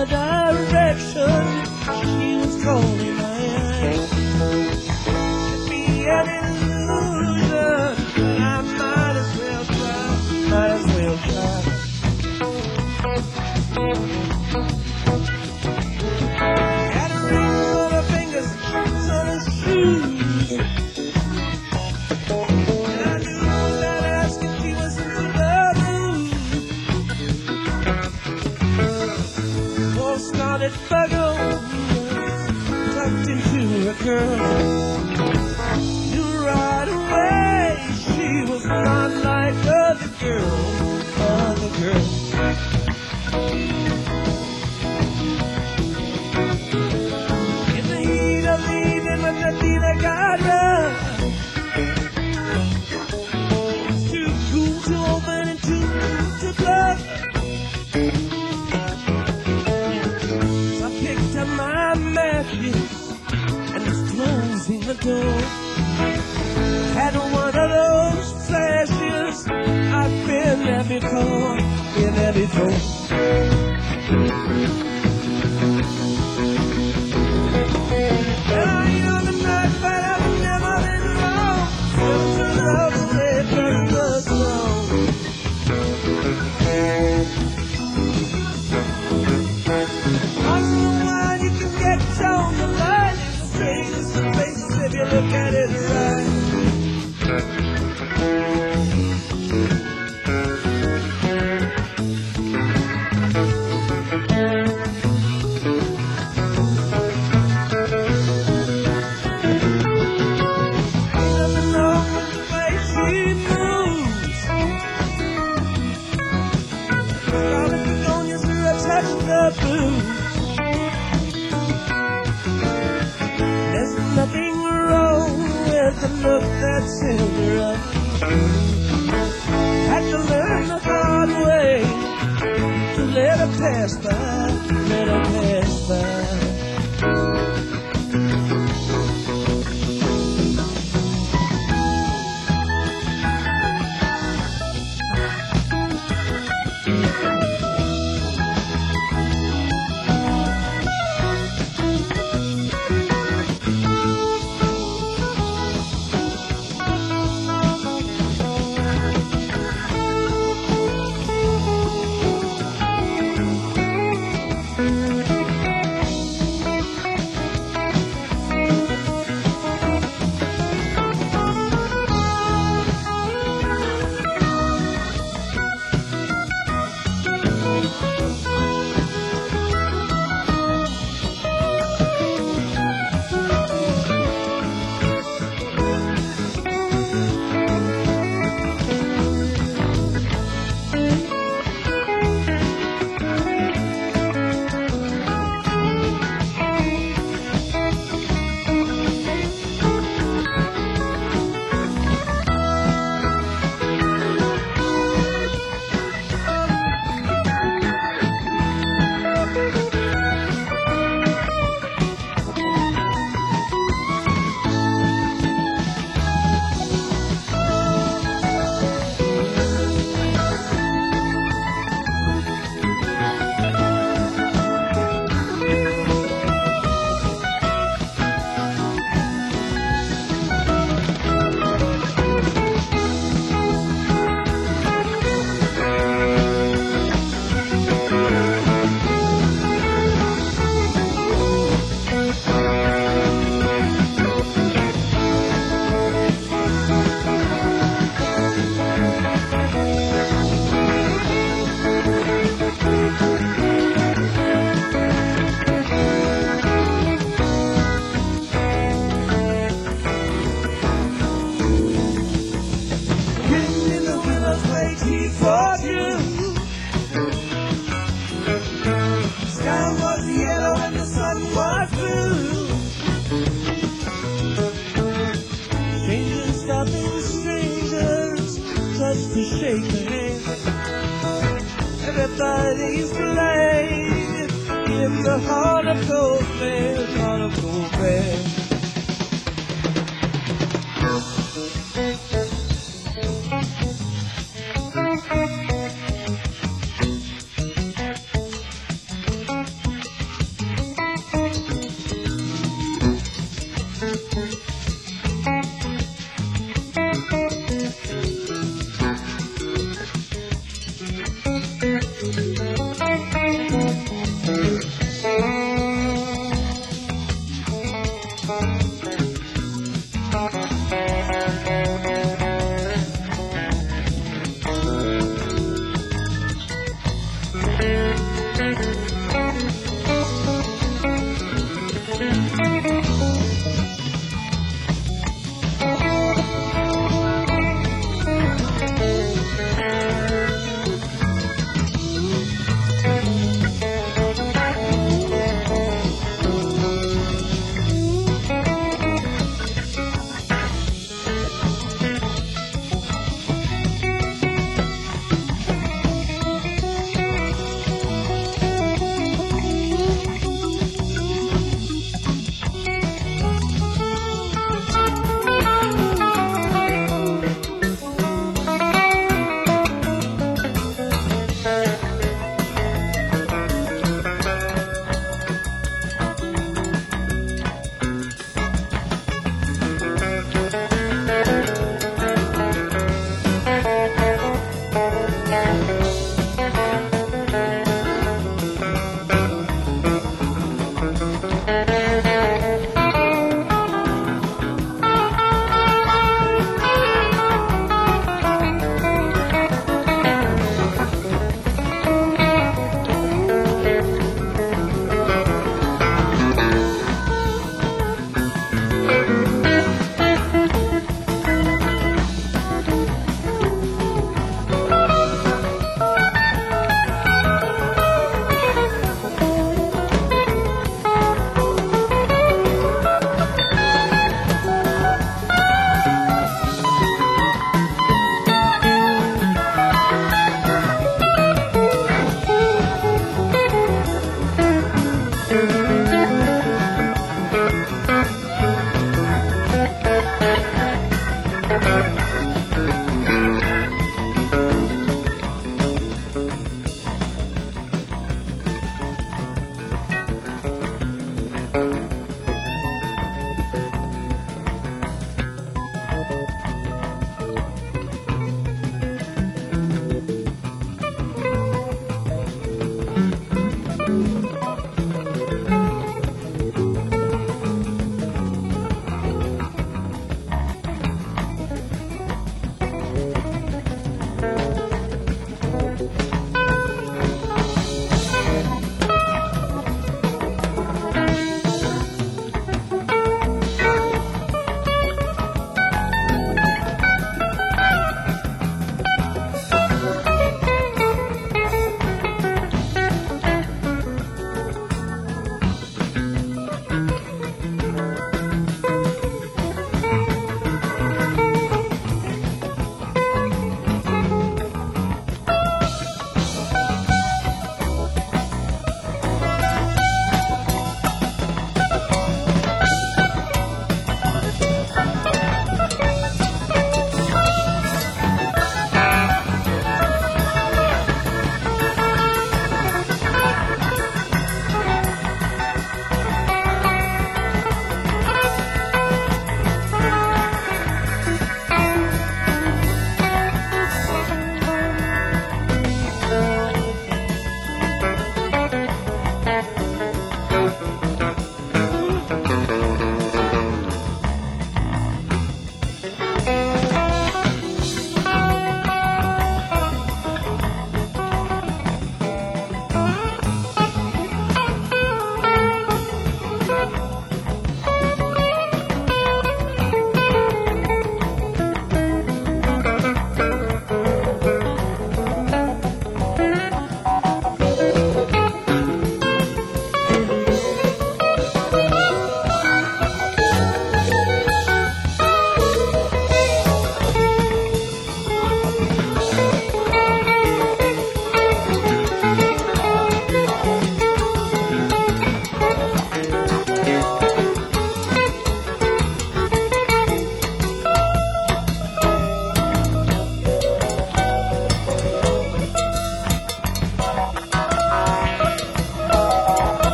the direction she was calling my eye. Could be an illusion, but I might as well try, might as well try. Had a ring on her fingers, shoes on her shoes, and I knew that ask if she was in the mood. All started bugger tucked into a curl. Knew right away she was not like other girls, other girls. In the heat of leaving when the dealer got her, it's too cool to open and too cool to blow. So I picked up my matches and was closing the door. Had one of those flashes, I've been there before, been there before. And I ain't on the night, but I've never been wrong. Still to love the way burn the song. Once in a while you can get on the line in the strangest of places if you look at it right. Nothing wrong with the way she moves. Scarlet begonias through a touch of the blues. There's nothing wrong with the look that's in her eyes. Had to learn the hard way to let her pass by, let her pass by. Just to shake the hand. Everybody's playing in the heart of Gold Band, heart of Gold Band.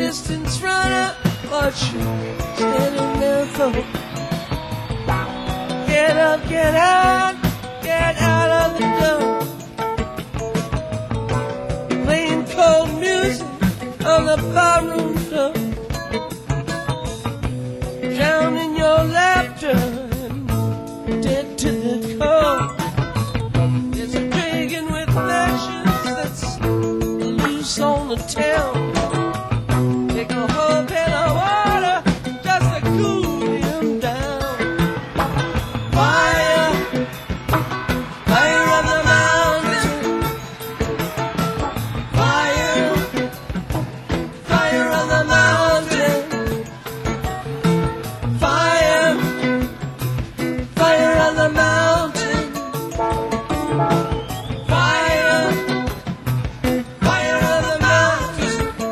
distance runner, but you standing there for. Get up, get out, get out of the door. Playing cold music on the barroom floor. Drowning your laughter, dead to the core. There's a dragon with lashes that's loose on the tail. Take a whole pail of water just to cool him down. Fire, fire on the mountain. Fire, fire on the mountain. Fire, fire on the mountain. Fire, fire on the mountain.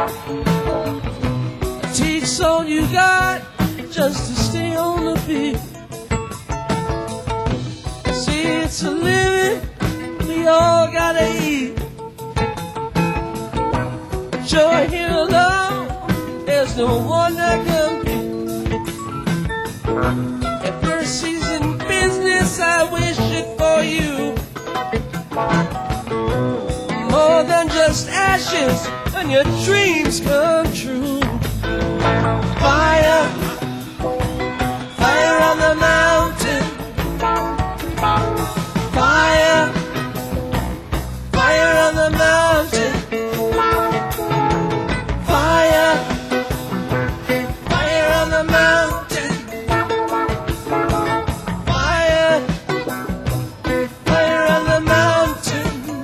Teach all you got just to stay on the beat. See, it's a living we all gotta eat. But you're here alone, there's no one that can beat. If mercy's in business, I wish it for you. More than just ashes when your dreams come true. Fire, fire on the mountain. Fire, fire on the mountain. Fire, fire on the mountain. Fire, fire on the mountain.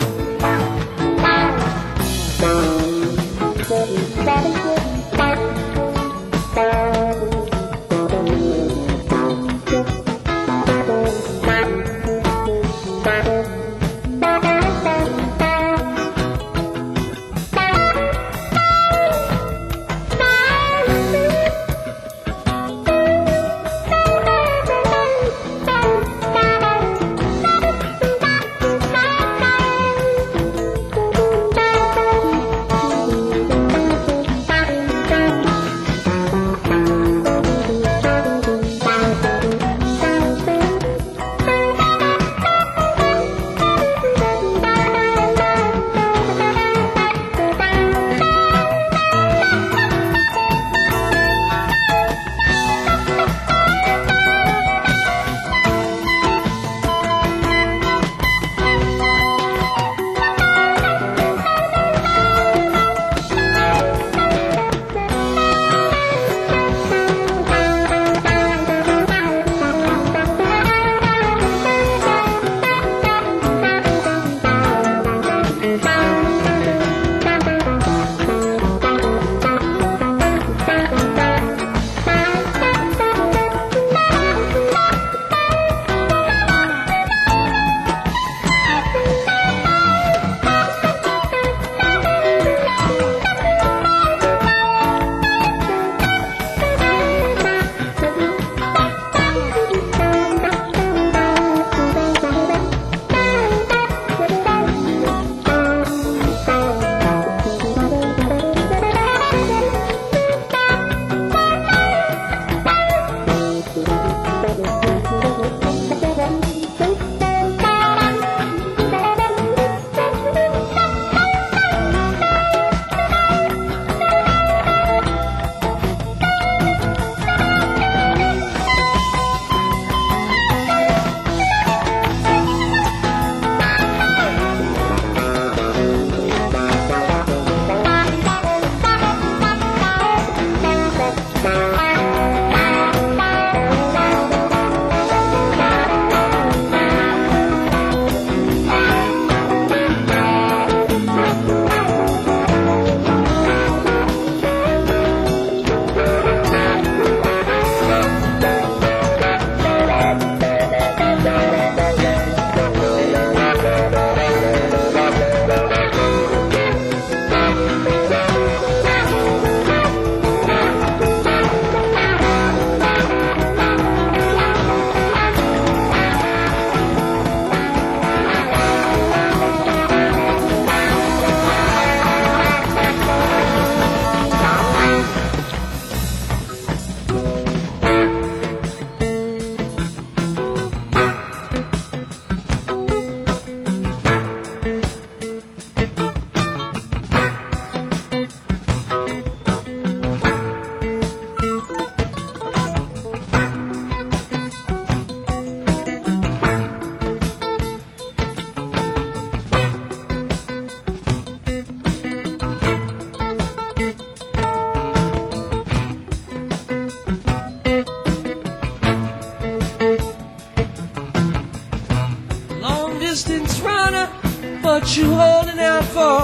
what you holding out for.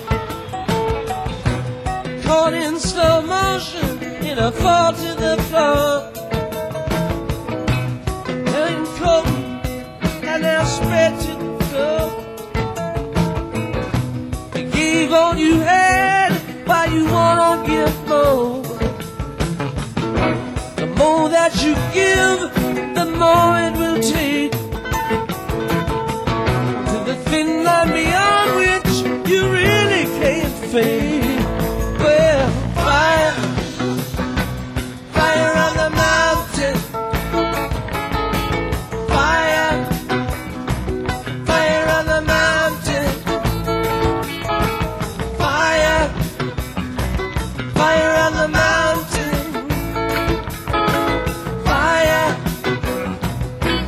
Caught in slow motion in a fall to the floor. And cold and now spread to the floor. You gave all you had while you wanted more that you give, the more it will take to the thin line beyond which you really can't fade. Well, fire, fire on the mountain, fire, fire on the mountain, fire, fire on the mountain, fire,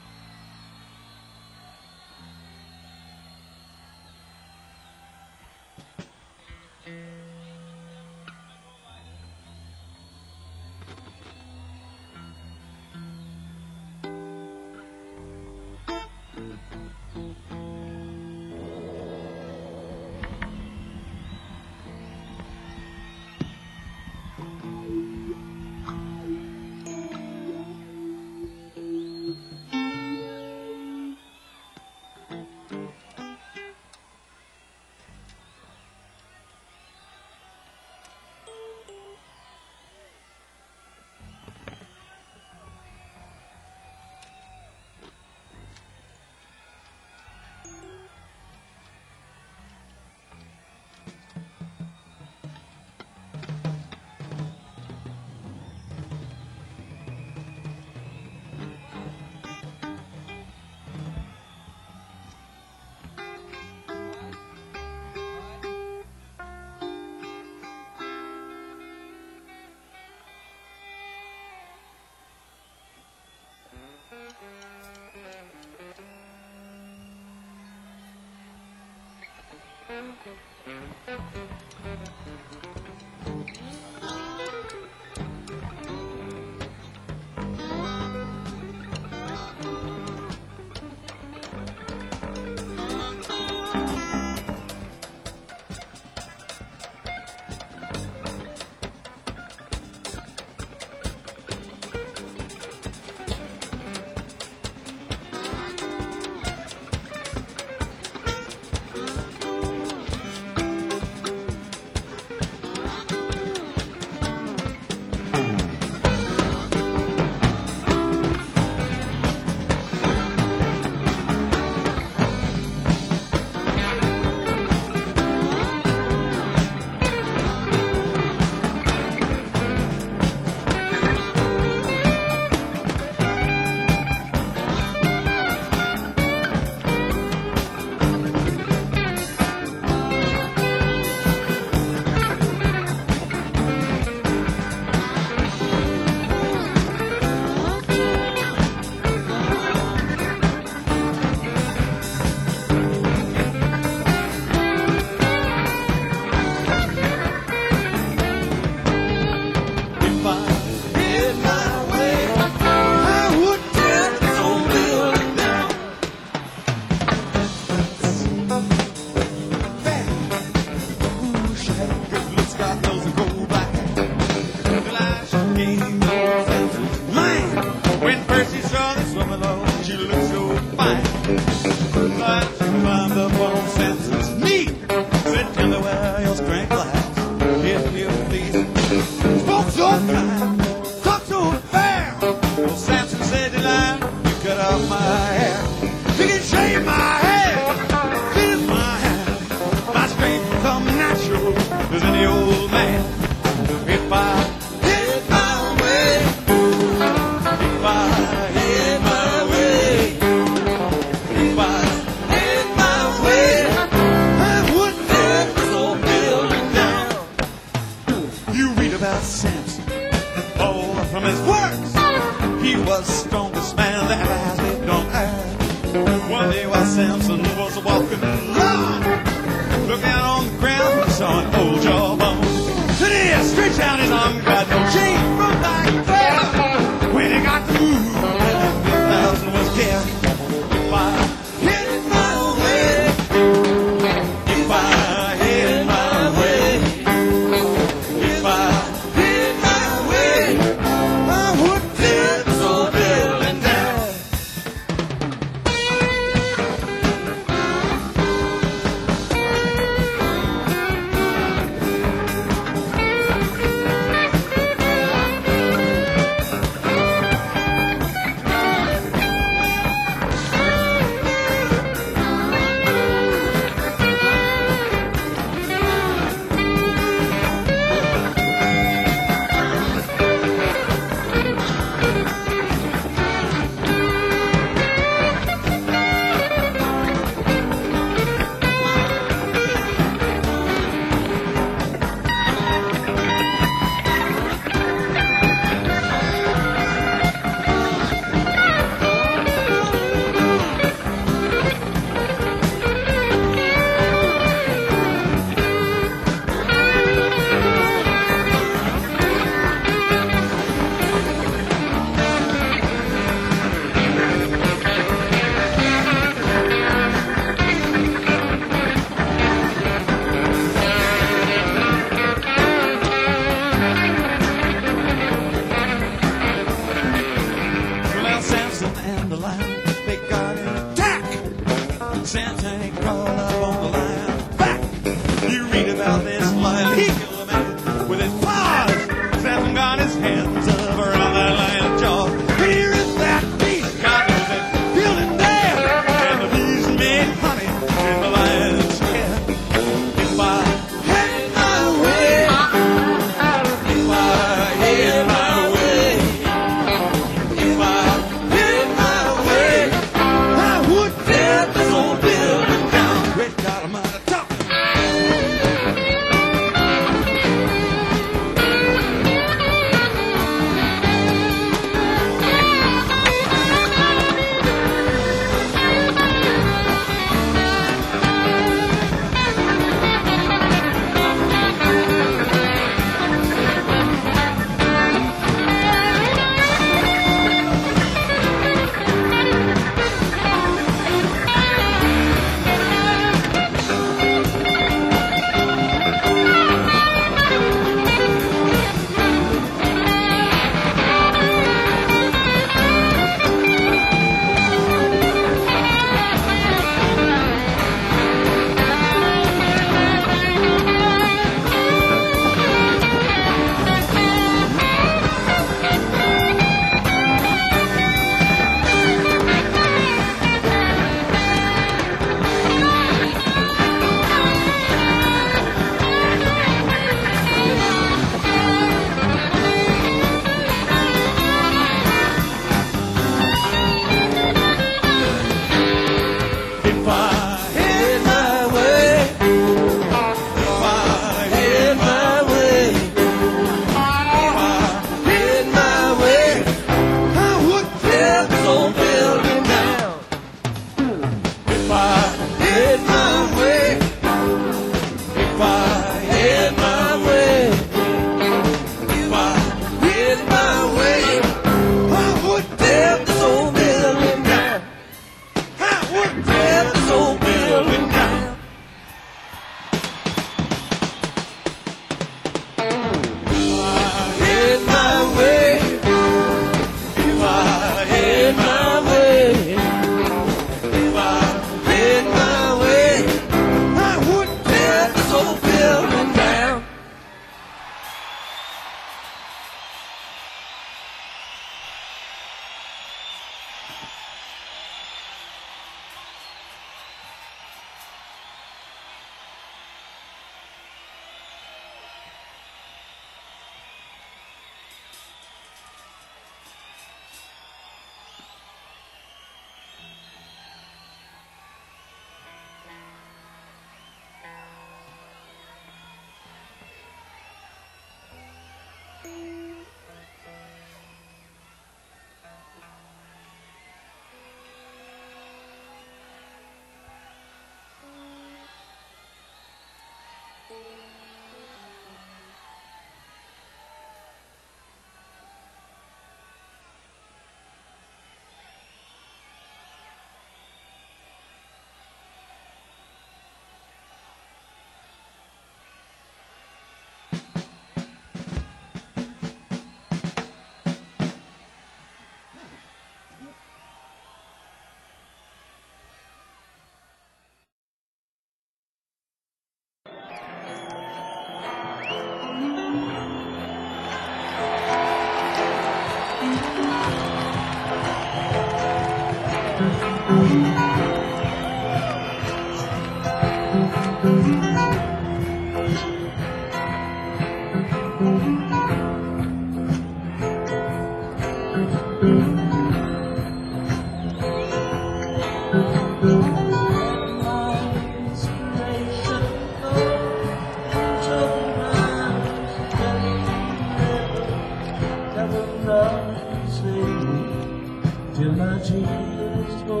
Till my tears go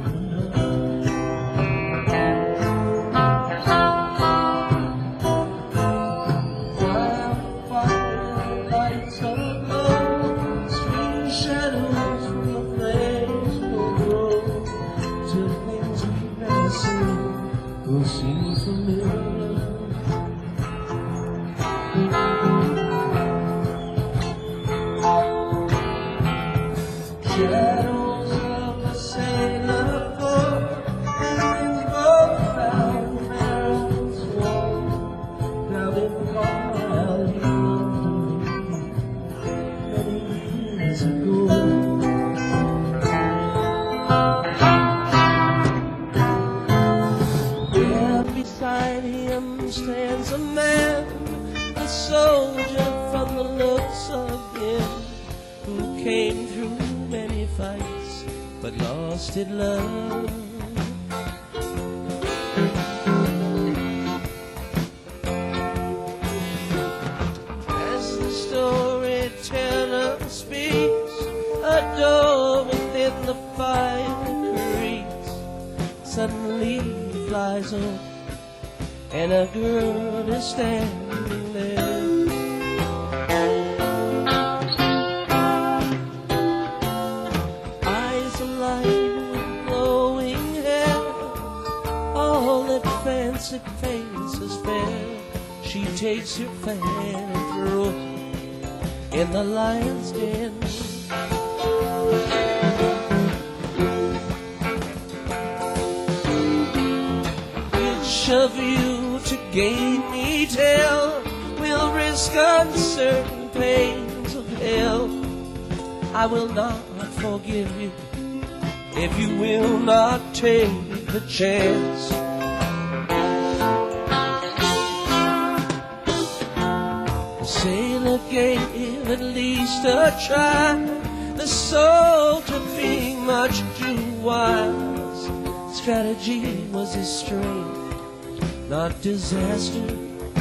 wildfire lights aglow, stream shadows from the flames will grow, till things we've never seen will seem familiar. Shadows of a sailor boat, and both found Maryland's wall, crowded while you loved me many years ago. There beside him stands a man, a soldier from the looks of him, who came through many fights but lost his love. As the storyteller speaks, a door within the fire creaks, suddenly flies open and a girl is standing there. Fancy face is fair. She takes her fan and throws it in the lion's den. Which of you to gain me tell will risk uncertain pains of hell? I will not forgive you if you will not take the chance. Sailor gave at least a try, the soldier being much too wise. Strategy was his strength, not disaster.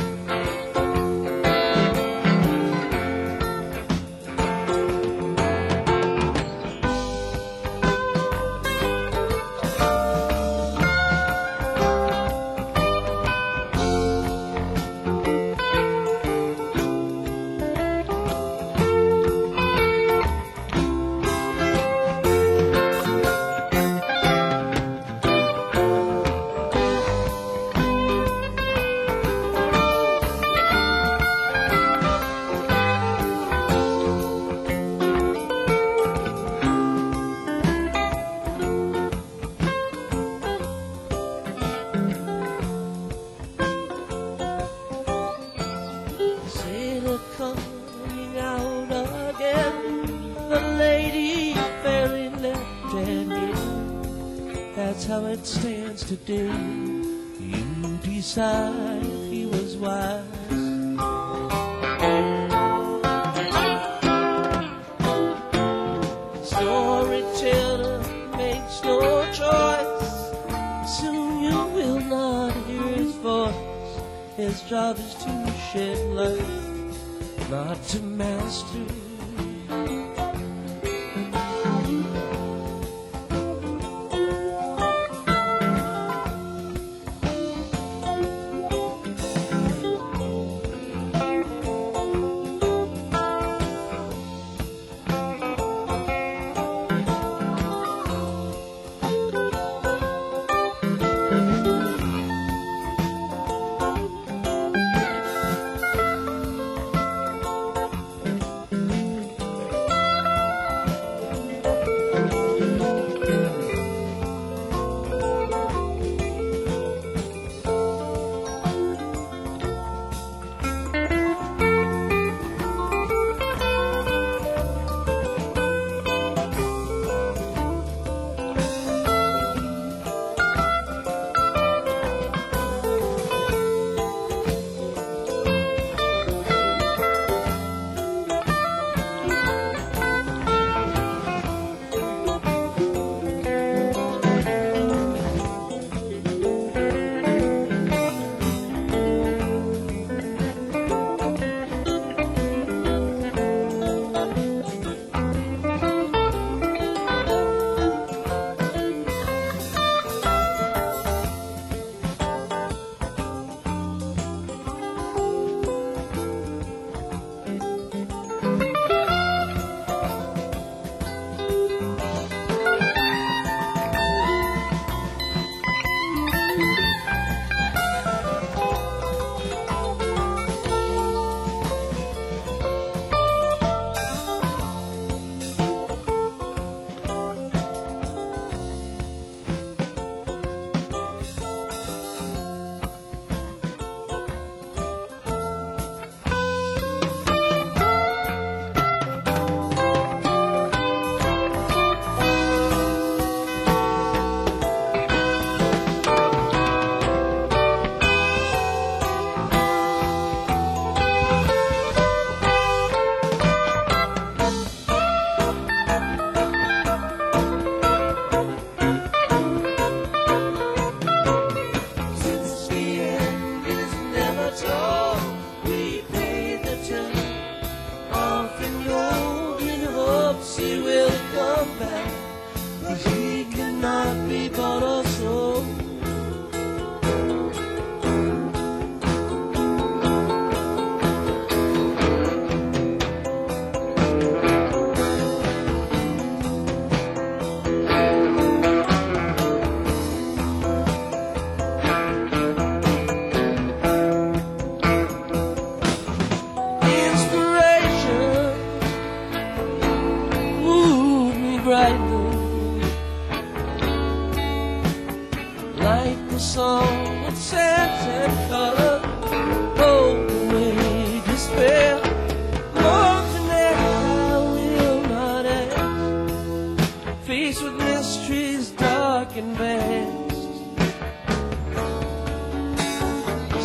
Coming out again, the lady fairly left and in. That's how it stands today. You decide if he was wise. Storyteller makes no choice. Soon you will not hear his voice. His job is to shed light, not to master.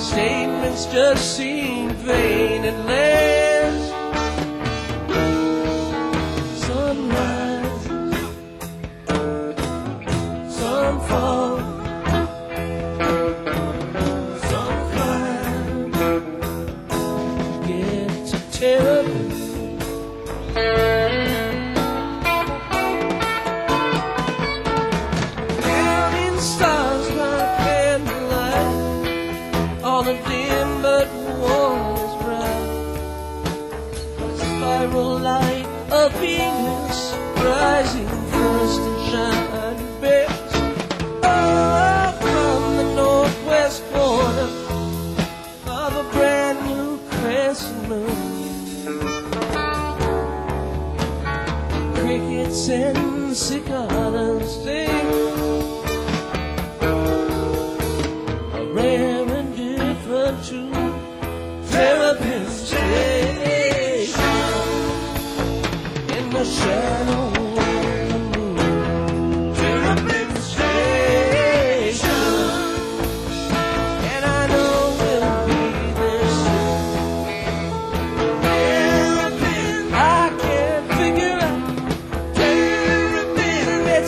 statements just seem vain at last. Sunrise, sunfall, some climb, get to terrapin. Counting stars by candlelight, all the dim but one is bright. The spiral light of Venus rising first and shining best. Oh, from the northwest corner of a brand new crescent moon, crickets and cicadas sing a rare and different tune. Terrapin Station in the shadow of the moon. Terrapin Station, and I know we'll be there soon. Terrapin, I can't figure out Terrapin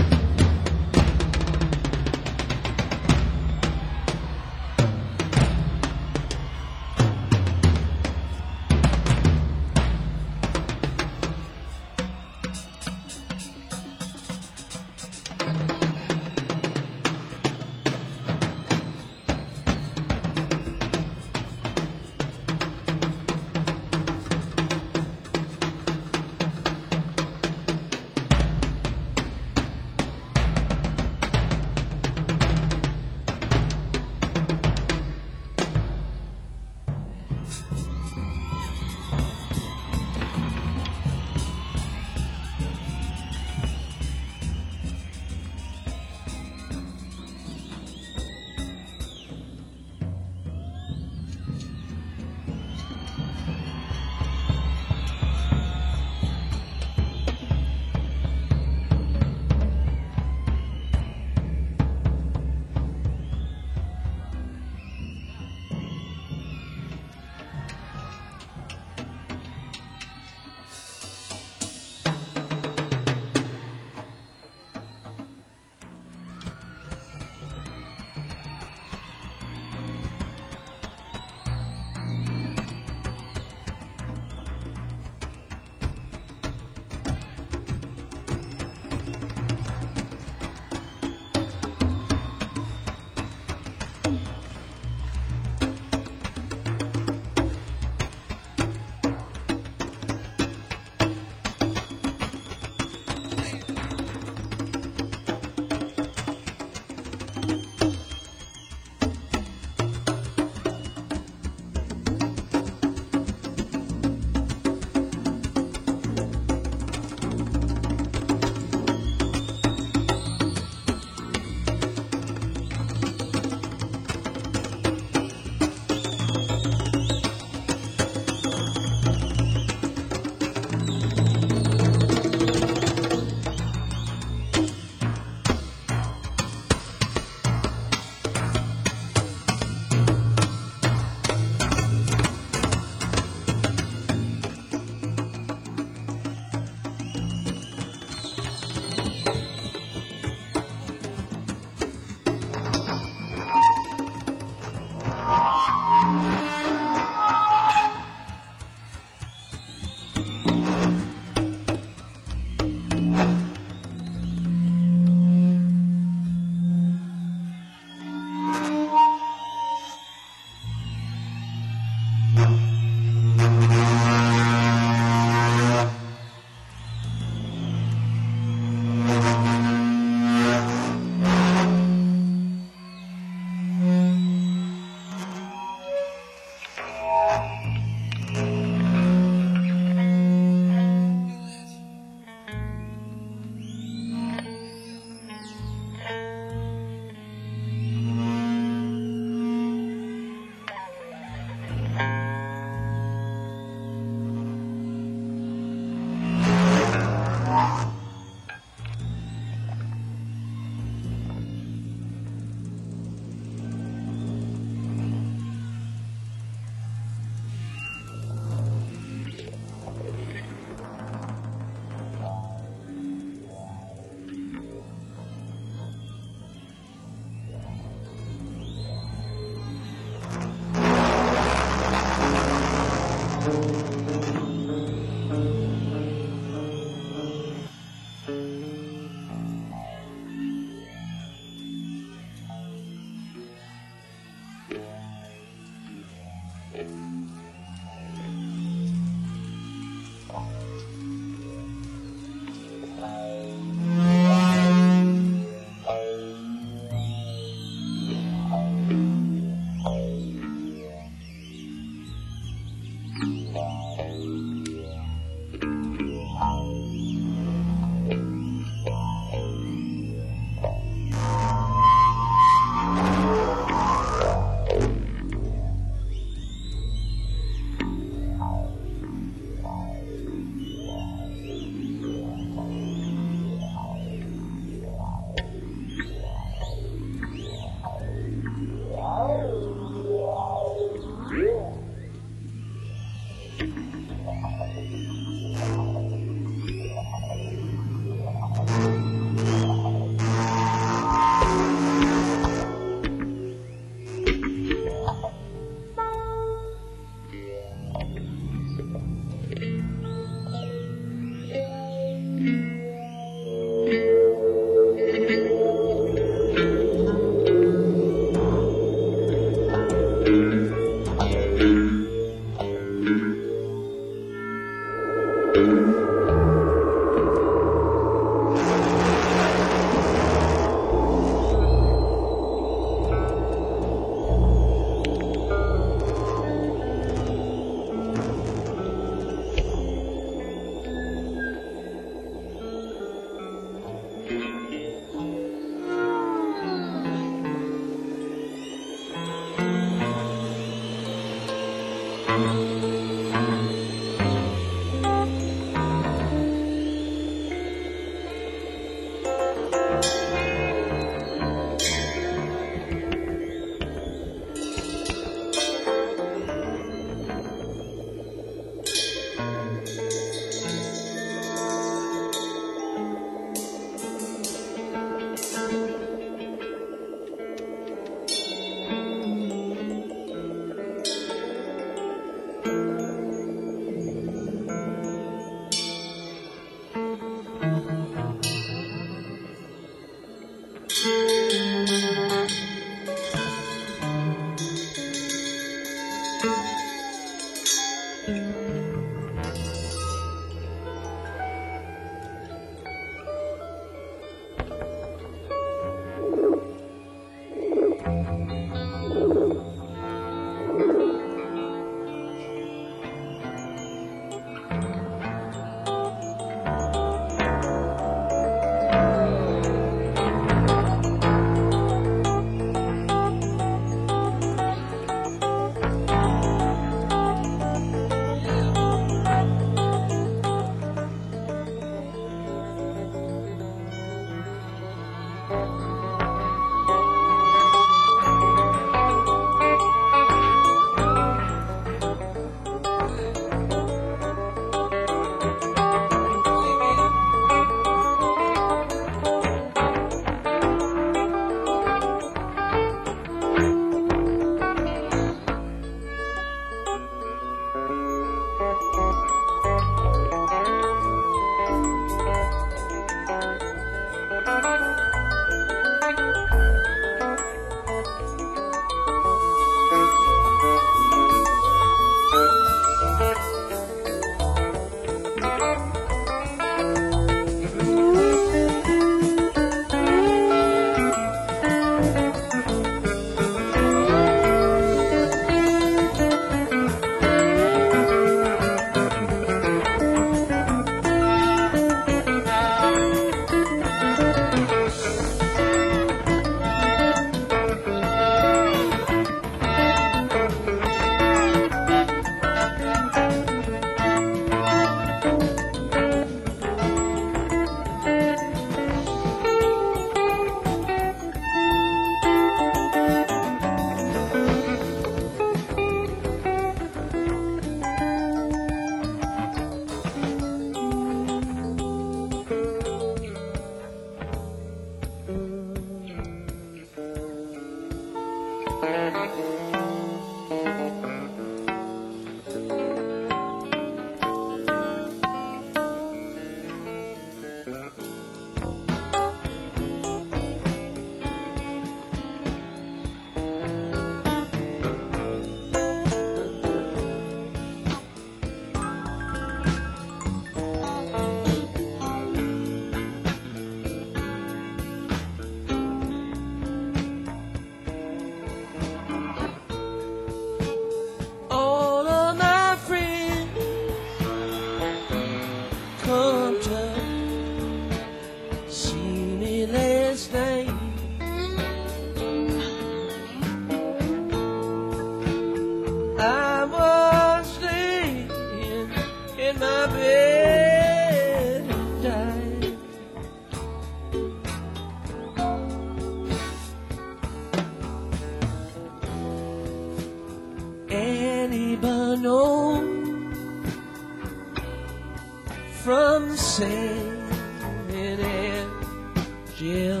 Sand and Jill,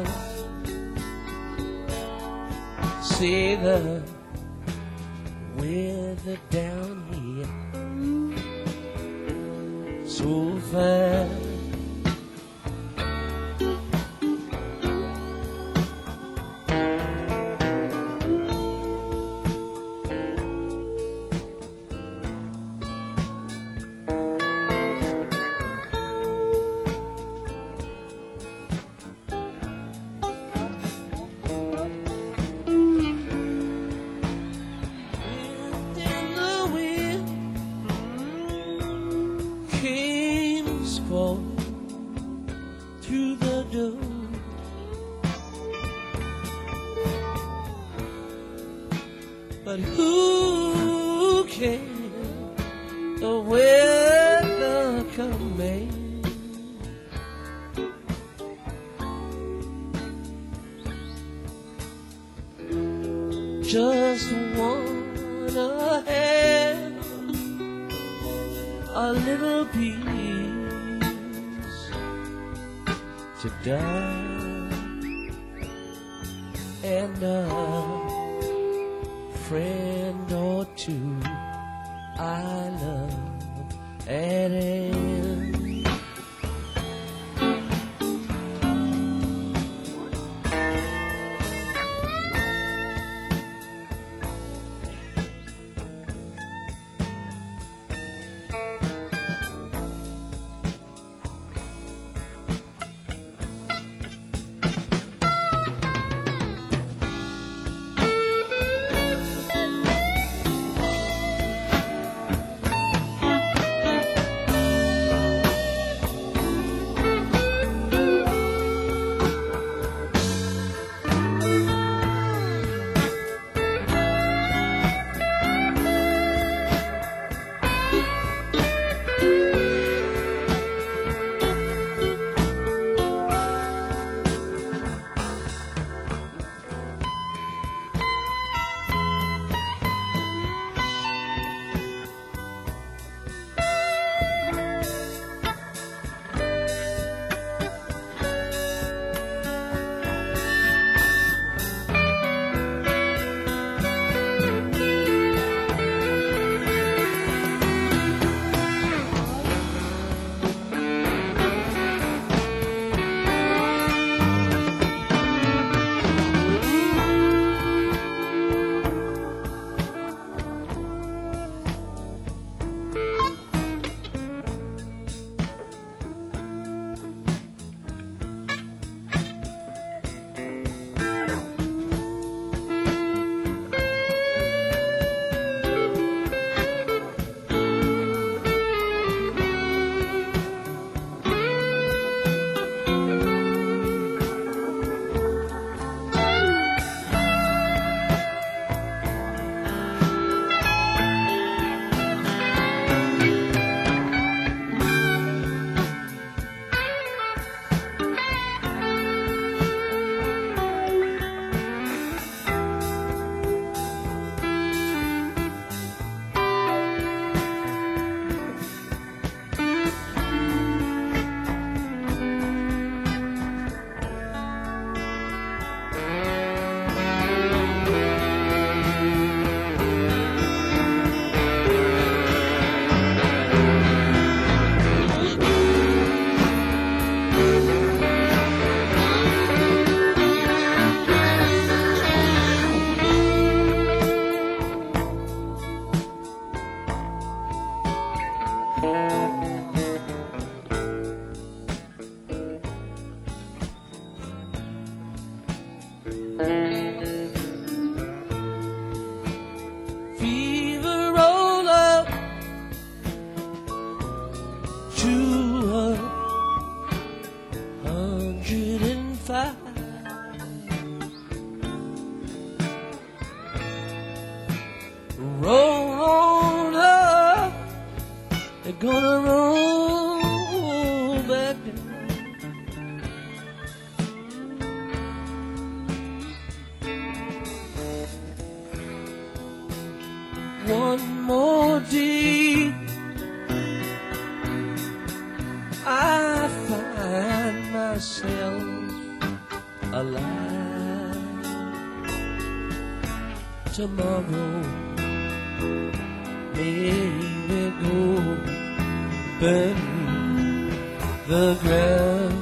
see the weather down here so fine. Through the door, but who can the weather command? Just wanna have a little peace to die, and a friend or two I love at hand. Roll on up, they're gonna roll back down. One more day, I ourselves alive. Tomorrow may we go burn the ground.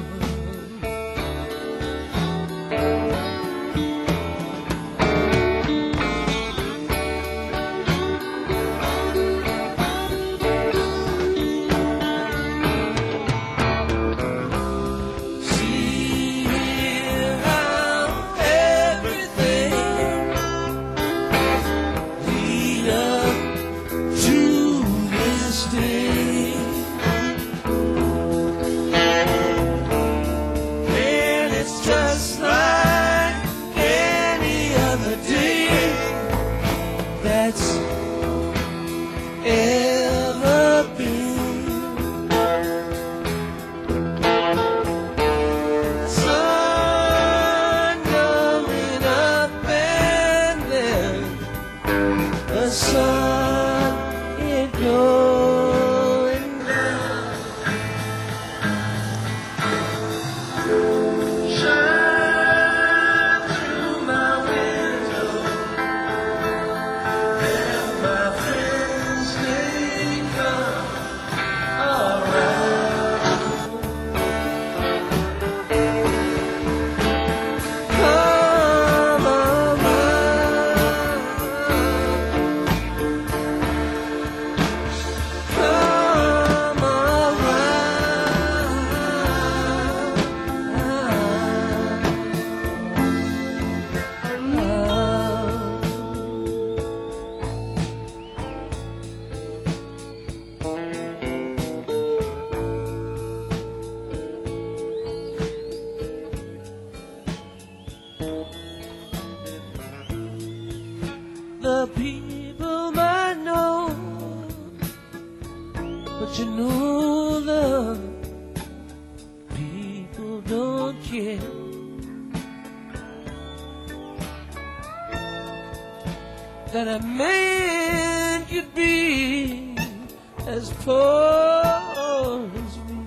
The people might know, but you know the people don't care. That a man could be as poor as me.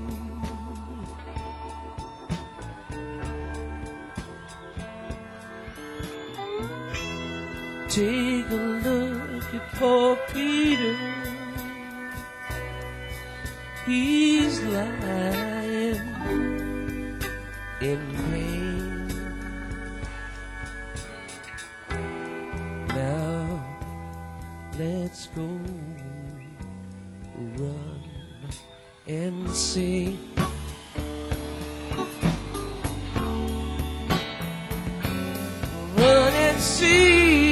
Take a look at poor Peter. He's lying in pain. Now let's go run and see. Run and see.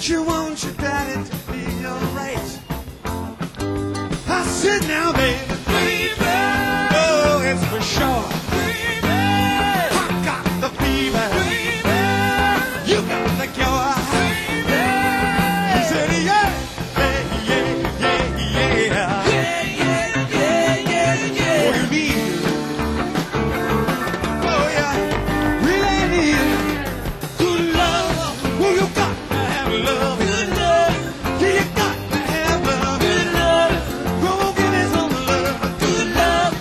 Don't you want your daddy to be alright? I said now, baby, baby, oh, it's for sure. Baby, I got the fever. Baby, you got the cure. Baby, he said, yeah, yeah, yeah, yeah, yeah, yeah, yeah, yeah, yeah. What do you need? Oh yeah, really need good love. Well, you got to have love. Good love. Yeah, you got to have love. Good love. Come on, give me some love. Good love.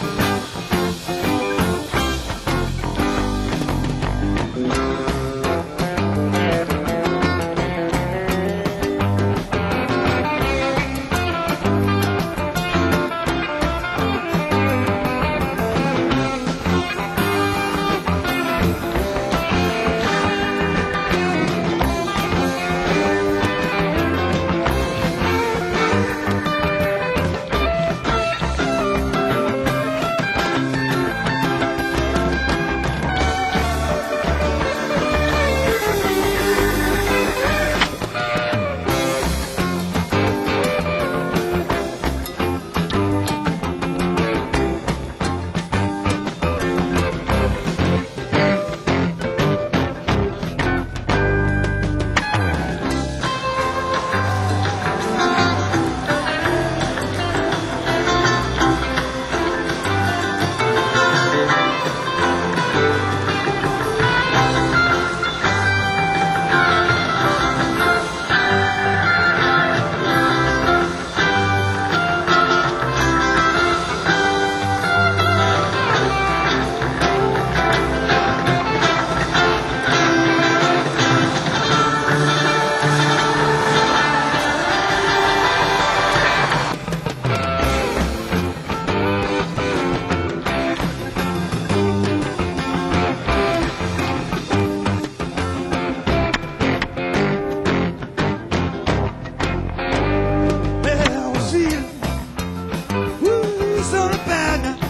Well, see you. Woo, so bad now.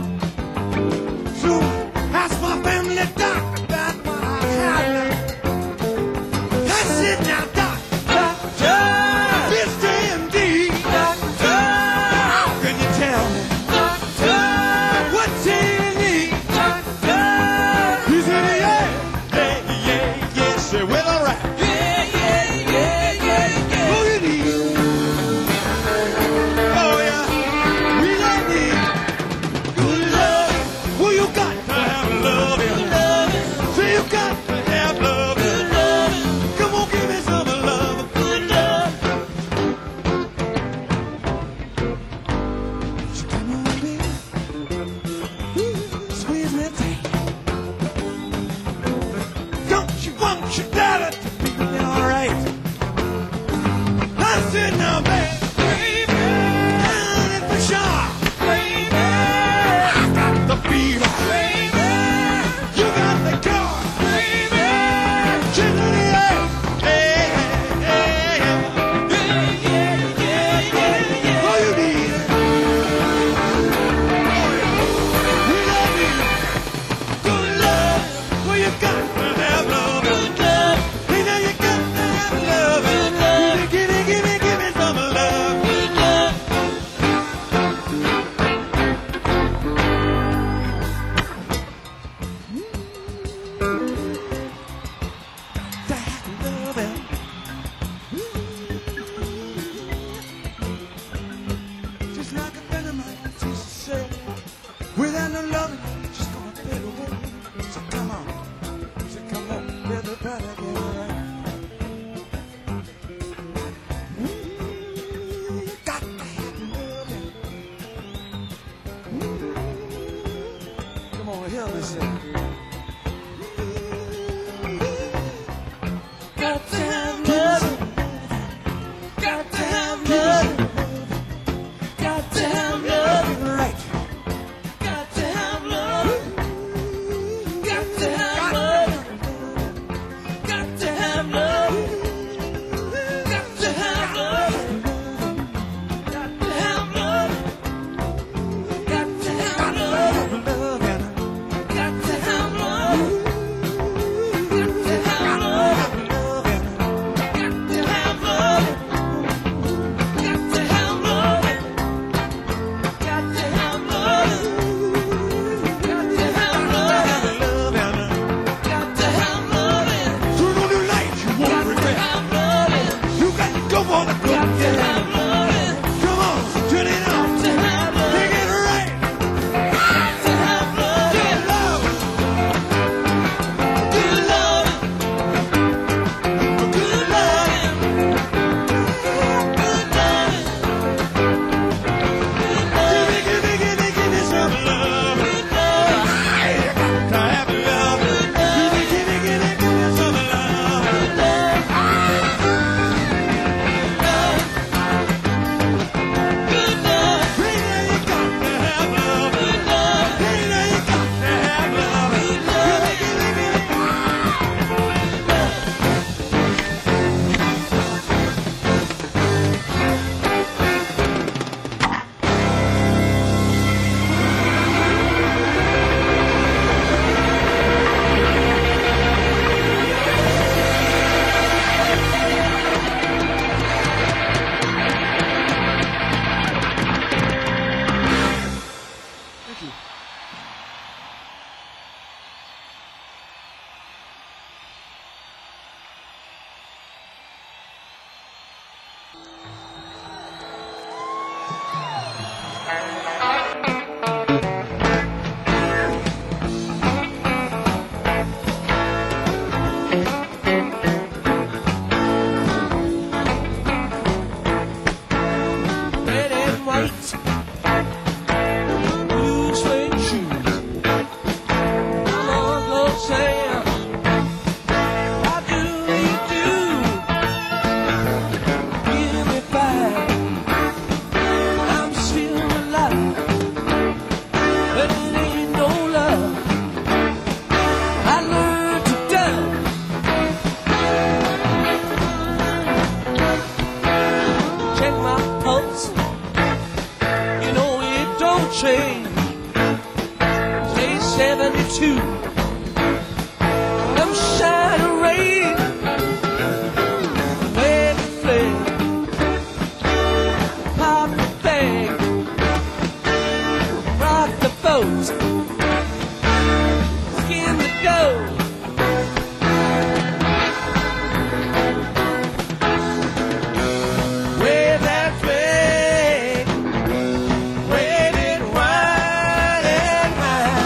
So ask my family doctor about what I had now. I said now, doc, doctor, this day indeed, doctor, how can you tell me, doctor, what you need, doctor? He said, yeah, yeah, yeah, yeah, say, well, all right. Yeah, yeah, yeah, yeah, yeah. What you need? Oh yeah, we like need good love. Well, you got to have love. Good love. Say you got to have love. Good love. Come on, give me some love. Good love. So come on, baby. Ooh, squeeze me tight. Don't you want your daddy to be alright? I said now, baby. Baby, for sure. Baby, I got the fever. Baby, you got the cure. Baby, she's in the air. Hey, hey, hey, yeah, yeah, yeah, yeah, yeah. All you need, we love you. Good love. Well, you got to have love. Good love. Hey, now you got to have love. Good love. Give me, give me, give me some love. Good love. To have love. Just like a friend of mine used to say, without no loving, just gonna fade away. So come on, so come on, everybody get right. You got to have loving. Come on, help me sing. Got to have love. Got to have love. Got to have love. Right. Got to have love. Got to have love. Got to have love. Got to have love. Got to have love. Got to have love. Got to have for the good. Come on, turn it on. Make it right. Good love. Good love. Good love. Good love. Give me, give me, give me, give me some love. Can I have love? Give me, give me, give me, give me some love. Hey, now you got to have love. Hey, now you got to have love. Give me, give me, give me. Thank you. Red and white, blue suede shoes. Come on, Lord Sam, how do you do? Give me five, I'm still alive, but it ain't no love. I learned to dance. Check my pulse. You know it don't change. Say seventy-two. I'm shining rain. Let it flame. Pop the bag. Rock the boat. Skin the goat. Way that way. Red and white and high.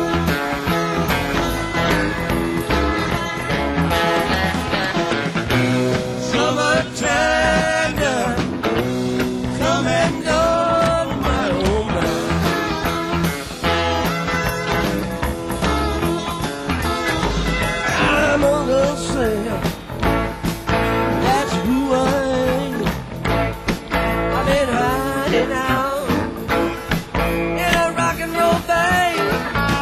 Summertime done, come and go, my old man. I'm gonna say that's who I am. I've been hiding out in a rock and roll band.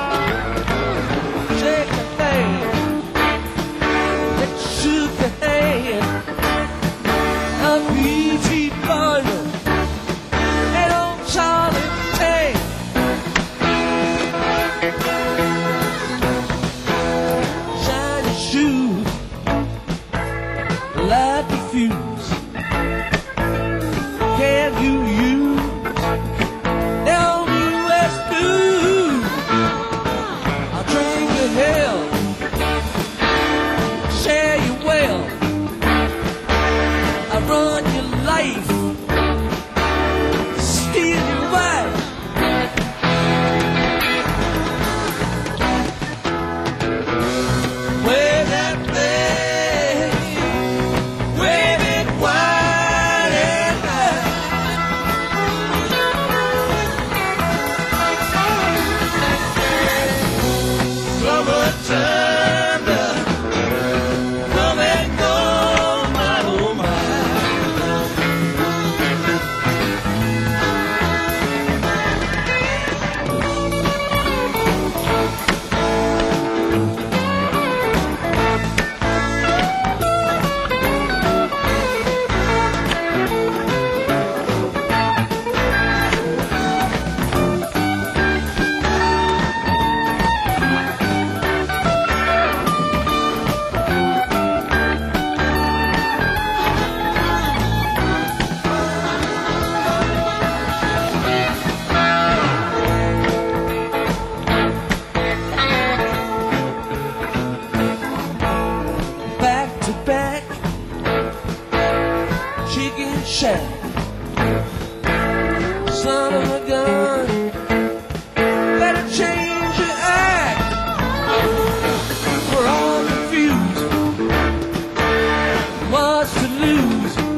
Shake the thing that shook the hand of P T Barnum and old Charlie Tay. Shiny shoes, light the fuse. Can you use down U S blues? I'll drink your hell, share your wealth. I run your life, steal your wife. Way that way, wave it wide. chicken shack. Son of a gun, better change your act. We're all confused. What's to lose?